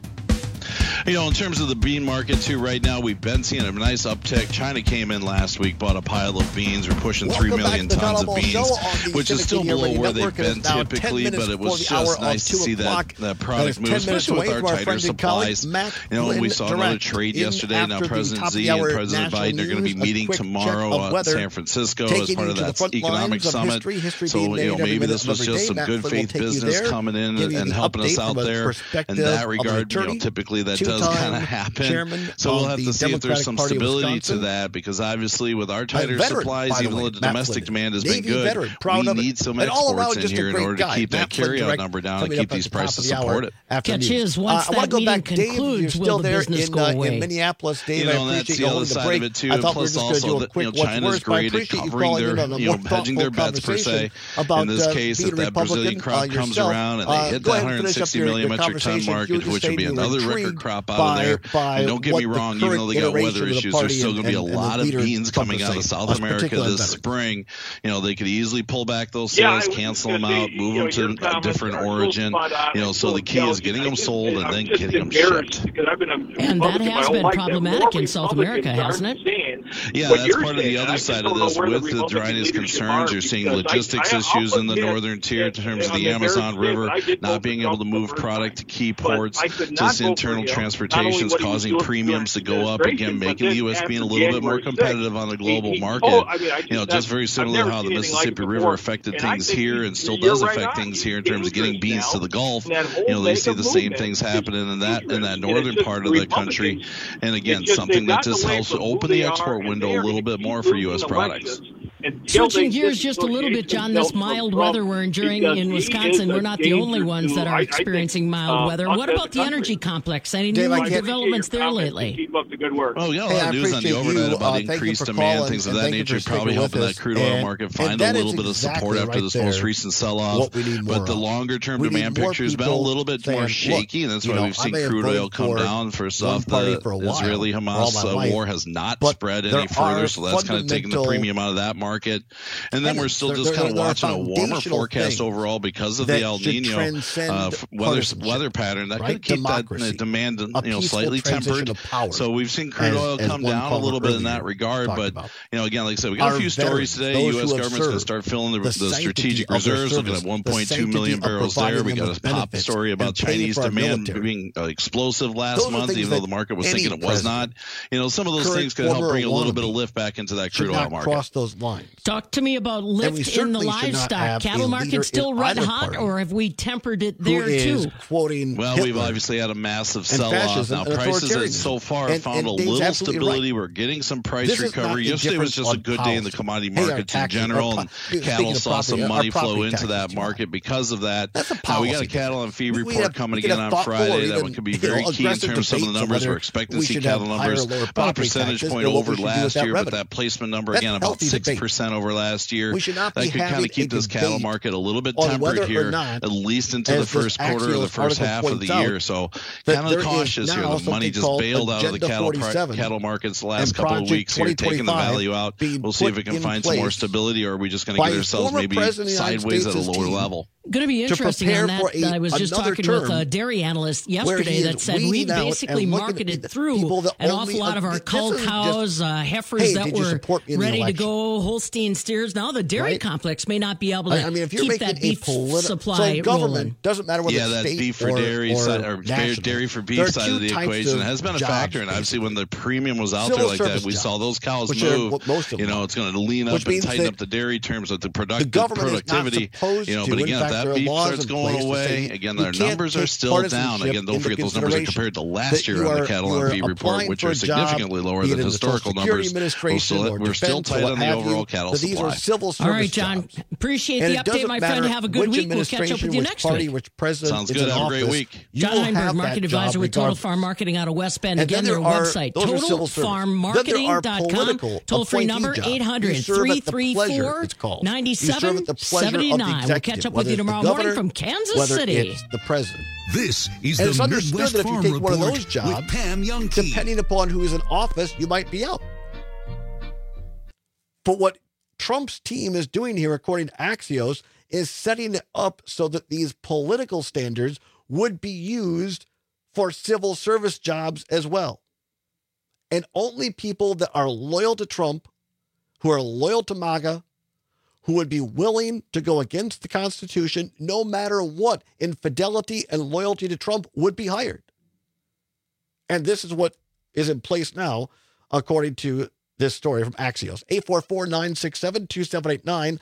In terms of the bean market, too, right now, we've been seeing a nice uptick. China came in last week, bought a pile of beans. We're pushing 3 million tons of beans, which is still below where they've been typically, but it was just nice to see that product move, especially with our tighter supplies. We saw another trade yesterday. Now, President Xi and President Biden are going to be meeting tomorrow in San Francisco as part of that economic summit. So, maybe this was just some good faith business coming in and helping us out there. In that regard, typically that does kind of happen. So we'll have to see if there's some stability to that, because obviously with our tighter supplies, even though the domestic demand has been good, we need some exports in here in order to keep that carryout number down and keep these prices supported. Catch his once that meeting concludes, will the business go away? In Minneapolis, Dave, I appreciate you holding the break. I thought we were just going to do a quick China's great at covering their, hedging their bets per se. In this case, if that Brazilian crop comes around and they hit that 160 million metric ton market, which would be another record crop out of there. And don't get me wrong, even though they got weather issues, there's still going to be a lot of beans coming out of South America this spring. They could easily pull back those sales, cancel them out, move them to a different origin. So the key is getting them sold and then getting them shipped. And that has been problematic in South America, hasn't it? Yeah, that's part of the other side of this. With the dryness concerns, you're seeing logistics issues in the northern tier in terms of the Amazon River not being able to move product to key ports, just internal transportation causing premiums to go up, again, making the U.S. being a little bit more competitive on the global market. Just very similar to how the Mississippi River affected things here and still does affect things here in terms of getting beans to the Gulf. They see the same things happening in that northern part of the country. And again, something that just helps open the export window a little bit more for U.S. products. Switching gears just a little bit, John, this mild weather we're enduring in Wisconsin, we're not the only ones that are experiencing mild weather. What about the energy complex? Any new developments there lately? Oh, yeah, a lot of news on the overnight about increased demand, things of that nature, probably helping that crude oil market find a little bit of support after this most recent sell-off. But the longer-term demand picture has been a little bit more shaky, and that's why we've seen crude oil come down. First off, the Israeli-Hamas war has not spread any further, so that's kind of taking the premium out of that market. market. And then we're still just kind of watching a warmer forecast overall because of the El Nino weather pattern. That could keep that demand slightly tempered. So we've seen crude oil come down a little bit in that regard. But, again, like I said, we got a few stories today. U.S. government's going to start filling the strategic reserves, looking at 1.2 million barrels there. We got a pop story about Chinese demand being explosive last month, even though the market was thinking it was not. Some of those things could help bring a little bit of lift back into that crude oil market. Cross those lines. Talk to me about lift in the livestock. Cattle market still red hot, or have we tempered it there too? We've obviously had a massive sell-off. Now, prices have so far found a little stability. We're getting some price recovery. Yesterday was just a good day in the commodity markets in general, and cattle saw some money flow into that market because of that. We got a cattle and feed report coming again on Friday. That one could be very key in terms of some of the numbers. We're expecting to see cattle numbers about a percentage point over last year, but that placement number again about 6% over last year. That could kind of keep this cattle market a little bit tempered here, at least into the first quarter or the first half of the year. So kind of cautious here. The money just bailed out of the cattle markets the last couple of weeks here, taking the value out. We'll see if it can find some more stability, or are we just going to get ourselves maybe sideways at a lower level? Going to be interesting on that. I was just talking with a dairy analyst yesterday that said we basically marketed through an awful lot of our cull cows, heifers that were ready to go, Holstein steers. Now the dairy complex may not be able to keep that beef supply rolling. Doesn't matter whether that beef for dairy side or dairy for beef side of the equation has been a factor. And obviously when the premium was out there like that, we saw those cows move. It's going to lean up and tighten up the dairy terms of the productivity. But again, if that beef starts going away, again, their numbers are still down. Again, don't forget those numbers are compared to last year on the cattle and feed report, which are significantly lower than historical numbers. We're still tight on the overall cattle supply. All right, John. Appreciate the update, my friend. Have a good week. We'll catch up with you next week. Sounds good. Have a great week. John Heinberg, market advisor with Total Farm Marketing out of West Bend. Again, their website, totalfarmmarketing.com. Toll-free number, 800-334-9779. We'll catch up with you tomorrow morning from Kansas City. It's the president. This is the Midwest that if Farm you take one of Report those jobs, with Pam Youngkey. Depending upon who is in office, you might be out. But what Trump's team is doing here, according to Axios, is setting it up so that these political standards would be used for civil service jobs as well. And only people that are loyal to Trump, who are loyal to MAGA, who would be willing to go against the Constitution, no matter what, in fidelity and loyalty to Trump, would be hired. And this is what is in place now, according to this story from Axios. 844-967-2789.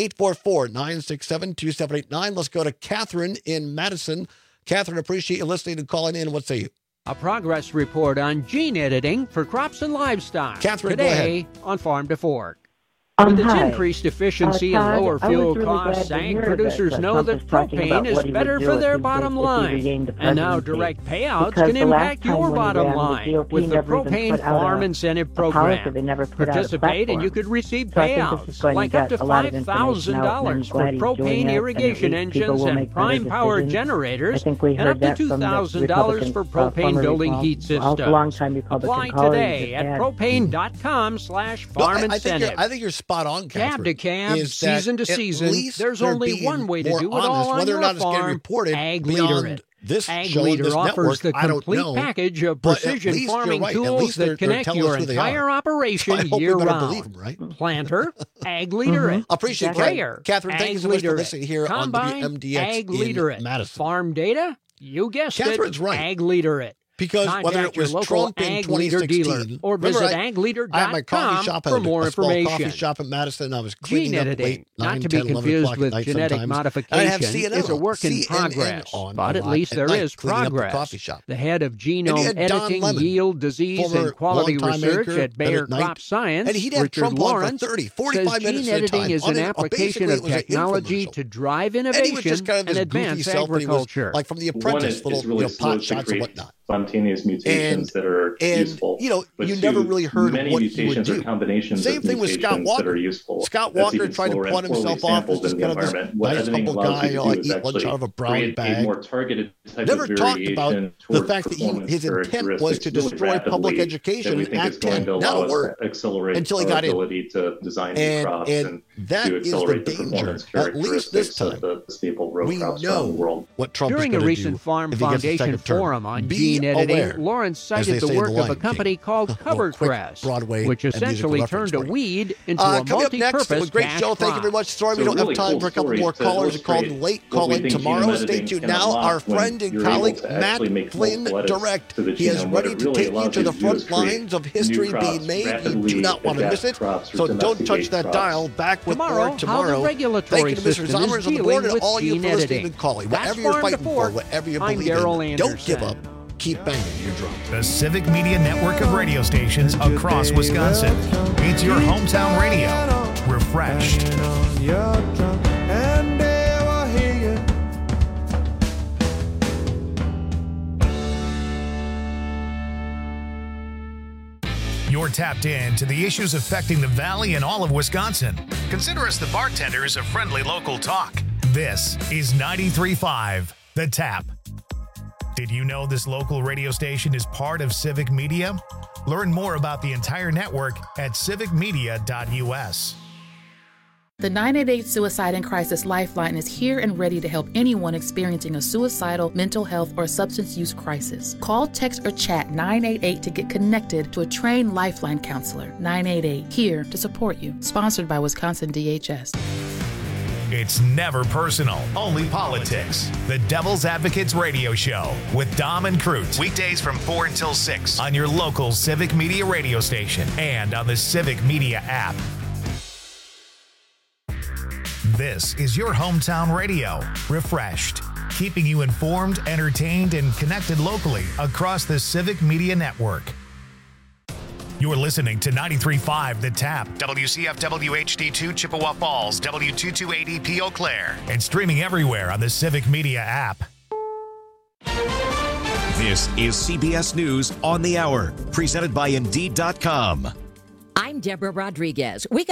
844-967-2789. Let's go to Catherine in Madison. Catherine, appreciate you listening and calling in. What say you? A progress report on gene editing for crops and livestock. Catherine, today on Farm to Fork. With its increased efficiency and lower fuel costs, ag producers know that propane is better for their bottom line. And now direct payouts can impact your bottom line with the Propane Farm Incentive Program. Participate and you could receive payouts like up to $5,000 for propane irrigation engines and prime power generators, and up to $2,000 for propane building heat systems. Apply today at propane.com/farm-incentive. I think you're spot on, Catherine. Cab to cab, season to season, there's only one way to do it all on your farm. Ag Leader It. Ag Leader offers the complete package of precision farming tools that connect your entire operation year-round. Planter, Ag Leader It. Appreciate it. Catherine, thank you so much for listening here on WMDX Ag Leader in Madison. Farm data, you guessed Catherine's it, right. Ag Leader It. Because whether it was Trump in 2016, or visit agleader.com for more information. Coffee shop in Madison. I was cleaning gene up editing, late, 9, not to 10, be confused with genetic sometimes. modification, is a work in progress. But at least there is progress. The head of genome editing, yield, disease, and quality research at Bayer Crop Science, Richard Lawrence, says gene editing is an application of technology to drive innovation and advance agriculture. Like from The Apprentice, little pot shots and whatnot. spontaneous mutations that are useful. But you never really heard many what mutations he would do. Are combinations Same of thing with Scott Walker. That are useful. Scott Walker tried to put himself off as just kind of this nice, humble guy, eat lunch out of a brown bag. More targeted type never of talked about the fact that his intent was to destroy public education in Act 10. Not a word until he got in. To design new crops and that to accelerate is the danger. At least this time, we know what Trump During is a going to recent do Farm if he gets a Foundation second term. forum on Be gene editing, aware, Lawrence as they cited the say in work The of a Lion company King. called Covercress, Broadway which and essentially musical turned a reference weed into a coming up next, multi-purpose great cash show. Thank you very much, Stormy. We don't have time for a couple more callers. Call late, call in tomorrow. Stay tuned now. Our friend and colleague Matt Flynn Direct. He is ready to take you to the front lines of history being made. You do not want to miss it. So don't touch that dial. Back with more tomorrow. Thank you to Mr. Zommers on the board and all you for listening and calling. Whatever you're fighting for, whatever you believe in, don't give up. Keep banging your drum. The Civic Media Network of radio stations across Wisconsin. It's your hometown radio. Refreshed. You're tapped in to the issues affecting the Valley and all of Wisconsin. Consider us the bartenders of friendly local talk. This is 93.5 The Tap. Did you know this local radio station is part of Civic Media? Learn more about the entire network at civicmedia.us. The 988 Suicide and Crisis Lifeline is here and ready to help anyone experiencing a suicidal, mental health, or substance use crisis. Call, text, or chat 988 to get connected to a trained Lifeline counselor. 988, here to support you. Sponsored by Wisconsin DHS. It's never personal, only politics. The Devil's Advocates Radio Show with Dom and Cruz. Weekdays from 4 until 6 on your local Civic Media radio station and on the Civic Media app. This is your hometown radio, Refreshed, keeping you informed, entertained, and connected locally across the Civic Media Network. You're listening to 93.5 The Tap, WCFW HD2 Chippewa Falls, W228EP Eau Claire, and streaming everywhere on the Civic Media app. This is CBS News on the Hour, presented by Indeed.com. I'm Deborah Rodriguez. We got